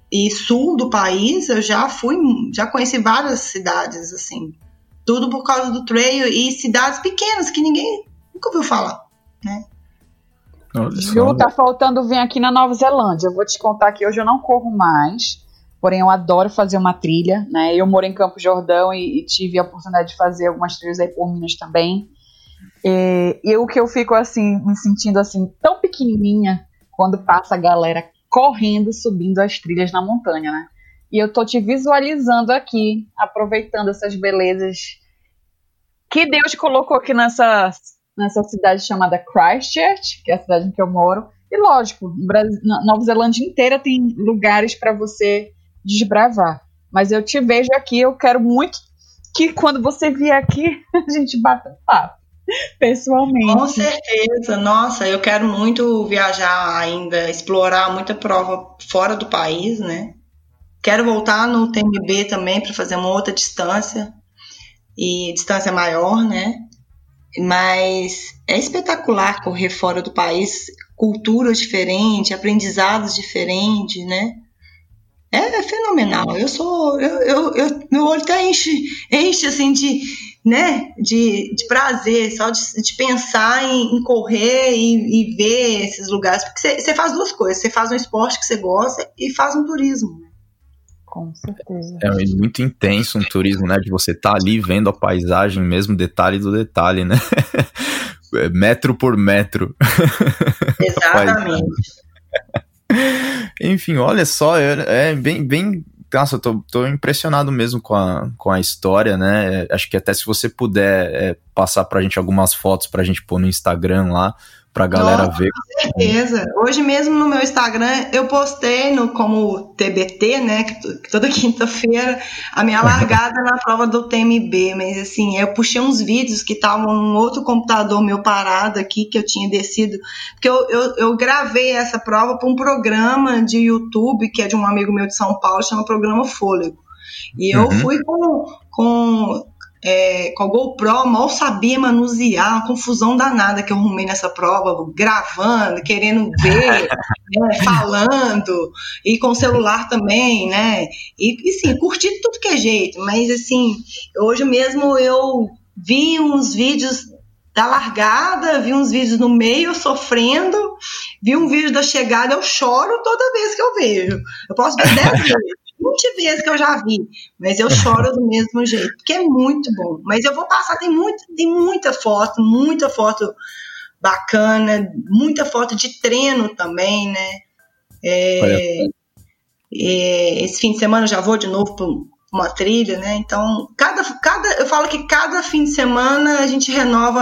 C: e sul do país, eu já conheci várias cidades, assim, tudo por causa do trail, e cidades pequenas que ninguém nunca ouviu falar, né?
B: Ju, tá faltando vir aqui na Nova Zelândia. Eu vou te contar que hoje eu não corro mais, porém eu adoro fazer uma trilha, né? Eu moro em Campos Jordão e tive a oportunidade de fazer algumas trilhas aí por Minas também. E o que eu fico assim, me sentindo assim, tão pequenininha quando passa a galera correndo, subindo as trilhas na montanha, né? E eu tô te visualizando aqui, aproveitando essas belezas que Deus colocou aqui nessa cidade chamada Christchurch, que é a cidade em que eu moro. E lógico, na Nova Zelândia inteira tem lugares para você desbravar. Mas eu te vejo aqui, eu quero muito que quando você vier aqui, a gente bata um papo, pessoalmente.
C: Com certeza, nossa, eu quero muito viajar ainda, explorar muita prova fora do país, né? Quero voltar no TMB também para fazer uma outra distância, e distância maior, né? Mas é espetacular correr fora do país, cultura diferente, aprendizados diferentes, né? É fenomenal. Meu olho até enche assim de prazer, só de pensar em correr e ver esses lugares, porque você faz duas coisas, você faz um esporte que você gosta e faz um turismo.
B: Com certeza.
A: É muito intenso um turismo, né? De você estar ali vendo a paisagem mesmo, detalhe do detalhe, né? Metro por metro.
C: Exatamente.
A: Enfim, olha só, é bem... Nossa, eu tô impressionado mesmo com a história, né? Acho que até se você puder passar pra gente algumas fotos pra gente pôr no Instagram lá, pra galera ver.
C: Com certeza. Hoje mesmo no meu Instagram eu postei como TBT, né? Que toda quinta-feira a minha largada na prova do TMB. Mas assim, eu puxei uns vídeos que estavam num outro computador meu parado aqui, que eu tinha descido. Porque eu gravei essa prova para um programa de YouTube, que é de um amigo meu de São Paulo, chama Programa Fôlego. E eu fui com a GoPro, mal sabia manusear, uma confusão danada que eu arrumei nessa prova, gravando, querendo ver, né, falando, e com o celular também, né, e sim, curti de tudo que é jeito, mas assim, hoje mesmo eu vi uns vídeos da largada, vi uns vídeos no meio sofrendo, vi um vídeo da chegada, eu choro toda vez que eu vejo, eu posso ver 10 vezes, 20 vezes que eu já vi, mas eu choro do mesmo jeito, porque é muito bom. Mas eu vou passar, tem muita foto bacana, muita foto de treino também, né? Esse fim de semana eu já vou de novo para uma trilha, né? Então, eu falo que cada fim de semana a gente renova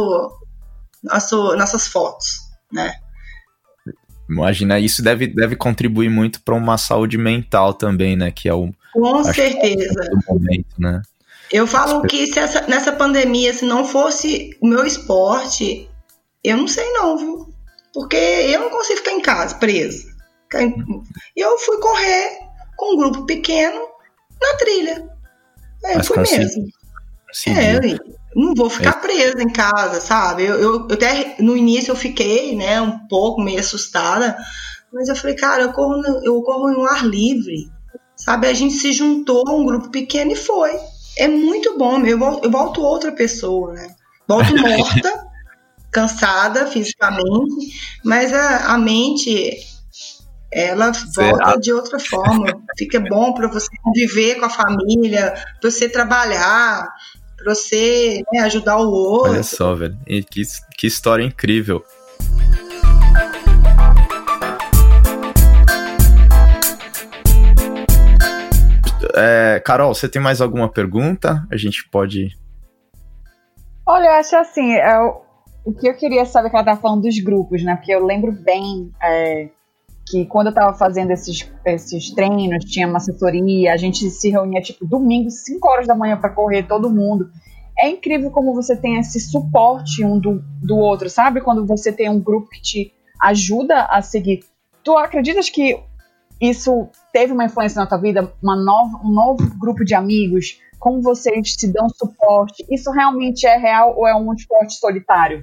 C: nossas fotos, né?
A: Imagina, isso deve contribuir muito para uma saúde mental também, né? Que é o...
C: Com certeza.
A: Do momento, né?
C: Eu falo que nessa pandemia, se não fosse o meu esporte, eu não sei não, viu? Porque eu não consigo ficar em casa, presa. Eu fui correr com um grupo pequeno na trilha. Fui mesmo. Não vou ficar presa em casa, sabe? Eu até no início eu fiquei, né, um pouco meio assustada, mas eu falei, cara, eu corro em um ar livre, sabe? A gente se juntou a um grupo pequeno e foi. É muito bom, eu volto outra pessoa, né? Volto morta, cansada fisicamente, mas a mente, ela volta de outra forma. Fica bom para você conviver com a família, para você trabalhar, para você, né, ajudar o outro.
A: Olha só, velho, que história incrível. Carol, você tem mais alguma pergunta? A gente pode...
B: Olha, eu acho assim, o que eu queria saber, que ela estava falando dos grupos, né? Porque eu lembro bem que quando eu estava fazendo esses treinos, tinha uma assessoria, a gente se reunia tipo domingo, 5 horas da manhã para correr, todo mundo. É incrível como você tem esse suporte um do outro, sabe? Quando você tem um grupo que te ajuda a seguir. Tu acreditas que isso teve uma influência na tua vida? Um novo grupo de amigos? Como vocês te dão suporte? Isso realmente é real ou é um esporte solitário?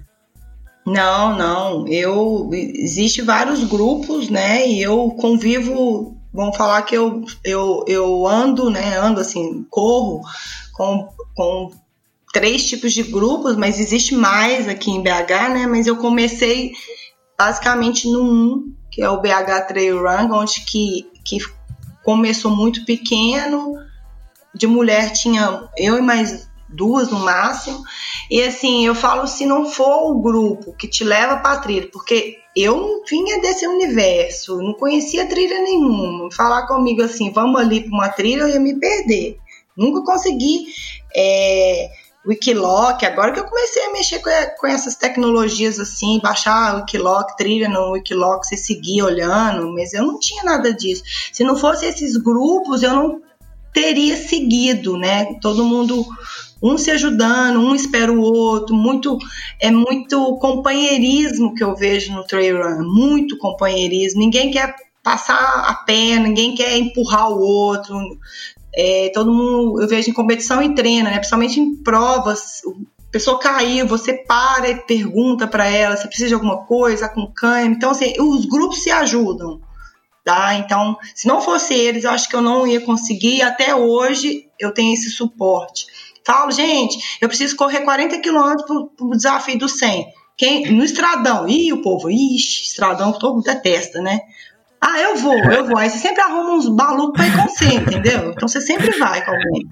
C: Não. Existem vários grupos, né? E eu convivo vamos falar que eu ando, né? Ando assim, corro com 3 tipos de grupos, mas existe mais aqui em BH, né? Mas eu comecei basicamente no 1, que é o BH Trail Run, onde que começou muito pequeno, de mulher tinha eu e mais 2 no máximo, e assim, eu falo, se não for o grupo que te leva pra trilha, porque eu não vinha desse universo, não conhecia trilha nenhuma, falar comigo assim, vamos ali pra uma trilha, eu ia me perder, nunca consegui Wikiloc, agora que eu comecei a mexer com essas tecnologias assim, baixar o Wikiloc, trilha no Wikiloc, você seguir olhando, mas eu não tinha nada disso. Se não fosse esses grupos, eu não teria seguido, né? Todo mundo, um se ajudando, um espera o outro, muito companheirismo que eu vejo no trail run, muito companheirismo, ninguém quer passar a perna, ninguém quer empurrar o outro, todo mundo, eu vejo em competição e treino, né? Principalmente em provas, a pessoa caiu, você para e pergunta para ela se precisa de alguma coisa, com cãibra, então assim, os grupos se ajudam, tá? Então, se não fosse eles, eu acho que eu não ia conseguir, até hoje eu tenho esse suporte. Falo, gente, eu preciso correr 40 quilômetros pro desafio do 100. No estradão, o povo, estradão todo mundo detesta, né? Ah, eu vou. Aí você sempre arruma uns malucos pra ir com você, entendeu? Então você sempre vai com alguém.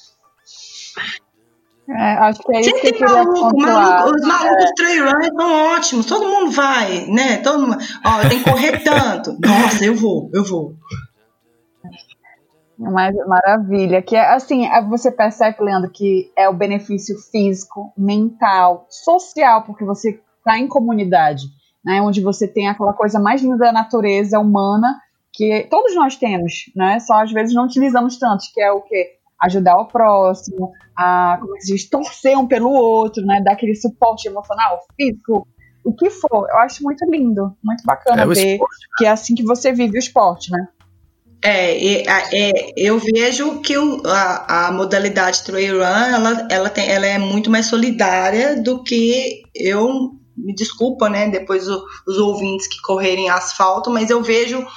B: Acho que é isso
C: sempre
B: que eu queria pontuar.
C: Os malucos trail run são ótimos, todo mundo vai, né? Todo mundo, eu tenho que correr tanto. Nossa, eu vou.
B: Mas maravilha, que é assim, você percebe, Leandro, que é o benefício físico, mental, social, porque você está em comunidade, né, onde você tem aquela coisa mais linda da natureza humana, que todos nós temos, né, só às vezes não utilizamos tanto, que é o quê? Ajudar o próximo, como se diz, torcer um pelo outro, né, dar aquele suporte emocional, físico, o que for. Eu acho muito lindo, muito bacana ver esporte, né? Que é assim que você vive o esporte, né?
C: Eu vejo que a modalidade trail run ela é muito mais solidária do que me desculpa, né, depois os ouvintes que correrem asfalto, mas eu vejo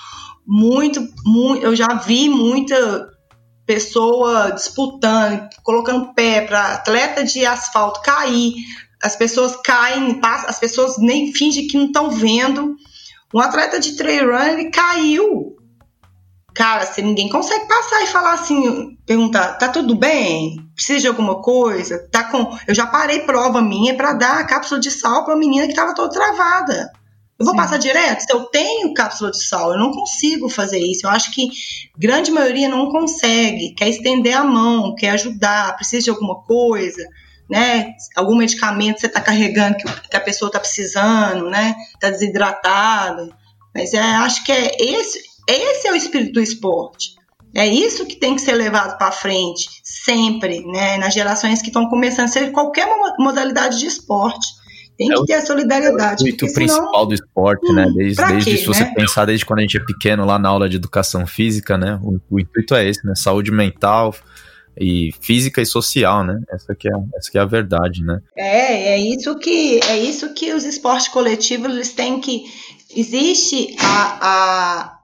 C: eu já vi muita pessoa disputando, colocando pé para atleta de asfalto cair, as pessoas caem, as pessoas nem fingem que não estão vendo. Um atleta de trail run, ele caiu. Cara, se ninguém consegue passar e falar assim, perguntar, tá tudo bem? Precisa de alguma coisa? Eu já parei prova minha para dar a cápsula de sal para uma menina que estava toda travada. Eu vou passar direto? Se eu tenho cápsula de sal, eu não consigo fazer isso. Eu acho que grande maioria não consegue, quer estender a mão, quer ajudar, precisa de alguma coisa, né? Algum medicamento você está carregando que a pessoa está precisando, né? Está desidratada. Mas acho que esse é o espírito do esporte. É isso que tem que ser levado para frente, sempre, né? Nas gerações que estão começando a ser qualquer modalidade de esporte. Tem que ter a solidariedade.
A: É o intuito principal do esporte, né? Desde se você pensar, desde quando a gente é pequeno, lá na aula de educação física, né? O intuito é esse, né? Saúde mental e física e social, né? Essa que é a verdade, né?
C: É isso que os esportes coletivos, eles têm que... Existe a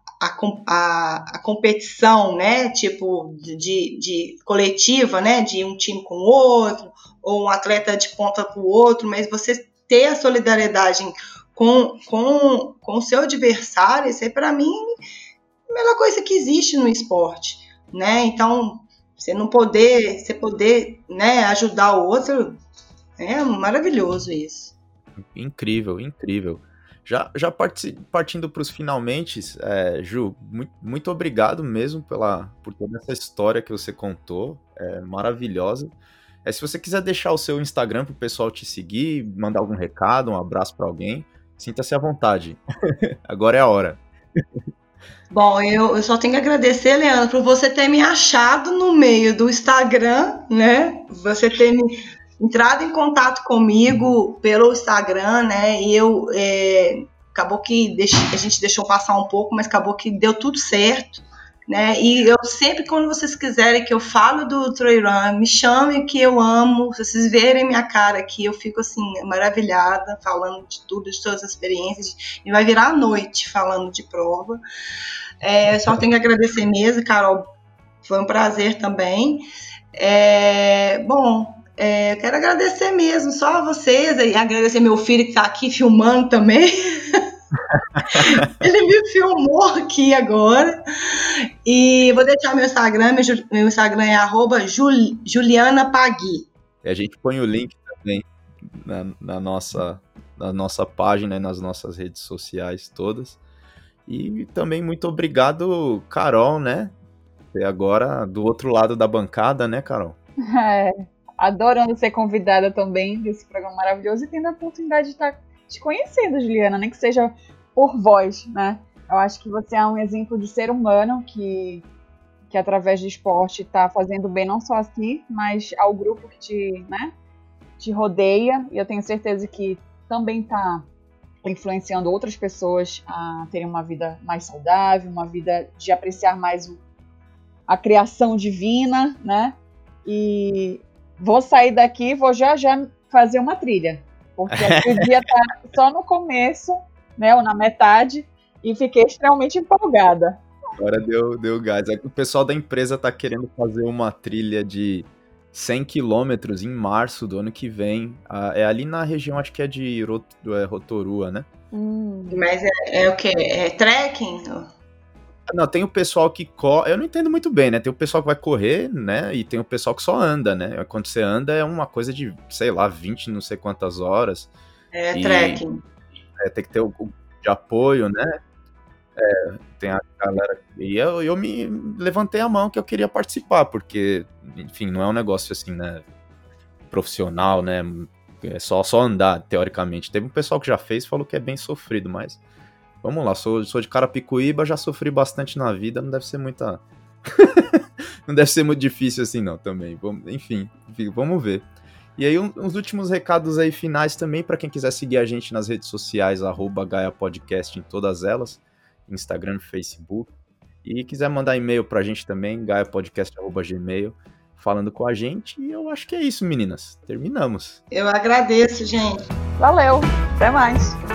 C: competição, né, tipo de coletiva, né, de um time com o outro, ou um atleta de ponta para o outro, mas você ter a solidariedade com o seu adversário, isso é para mim a melhor coisa que existe no esporte, né? Então, você poder, né, ajudar o outro, é maravilhoso isso.
A: Incrível. Já partindo para os finalmente, Ju, muito obrigado mesmo por toda essa história que você contou, maravilhosa. Se você quiser deixar o seu Instagram para o pessoal te seguir, mandar algum recado, um abraço para alguém, sinta-se à vontade. Agora é a hora.
C: Bom, eu só tenho que agradecer, Leandro, por você ter me achado no meio do Instagram, né? Você ter me entrado em contato comigo pelo Instagram, né? E acabou que a gente deixou passar um pouco, mas acabou que deu tudo certo, né? E eu sempre, quando vocês quiserem que eu falo do trail run, me chamem, que eu amo. Se vocês verem minha cara aqui, eu fico assim maravilhada, falando de tudo, de todas as experiências, e vai virar a noite falando de prova. Só tenho que agradecer mesmo, Carol. Foi um prazer também. Eu quero agradecer mesmo, só a vocês, e agradecer meu filho que está aqui filmando também. Ele me filmou aqui agora. E vou deixar meu Instagram. Meu Instagram é @JulianaPagui.
A: A gente põe o link também na nossa página e nas nossas redes sociais todas. E também muito obrigado, Carol, né? E agora do outro lado da bancada, né, Carol?
B: Adorando ser convidada também desse programa maravilhoso e tendo a oportunidade de estar te conhecendo, Juliana, nem que seja por voz, né? Eu acho que você é um exemplo de ser humano que através do esporte está fazendo bem não só a si, mas ao grupo que te rodeia. E eu tenho certeza que também está influenciando outras pessoas a terem uma vida mais saudável, uma vida de apreciar mais a criação divina, né? E vou sair daqui, vou já fazer uma trilha, porque aqui o dia tá só no começo, né, ou na metade, e fiquei extremamente empolgada.
A: Agora deu gás. O pessoal da empresa tá querendo fazer uma trilha de 100 quilômetros em março do ano que vem. É ali na região, acho que é de Rotorua, né?
C: Mas é o quê? É trekking?
A: Não, tem o pessoal que corre, eu não entendo muito bem, né? Tem o pessoal que vai correr, né? E tem o pessoal que só anda, né? Quando você anda é uma coisa de, sei lá, 20 não sei quantas horas.
C: Trekking.
A: Tem que ter o de apoio, né? Tem a galera. E eu me levantei a mão que eu queria participar, porque, enfim, não é um negócio assim, né? Profissional, né? É só andar, teoricamente. Teve um pessoal que já fez e falou que é bem sofrido, mas vamos lá, sou de Carapicuíba, já sofri bastante na vida, não deve ser muita... não deve ser muito difícil assim não, também. Enfim, vamos ver. E aí, uns últimos recados aí finais também, para quem quiser seguir a gente nas redes sociais, @GaiaPodcast em todas elas, Instagram, Facebook. E quiser mandar e-mail pra gente também, gaiapodcast@gmail, falando com a gente. E eu acho que é isso, meninas. Terminamos.
C: Eu agradeço, gente.
B: Valeu, até mais.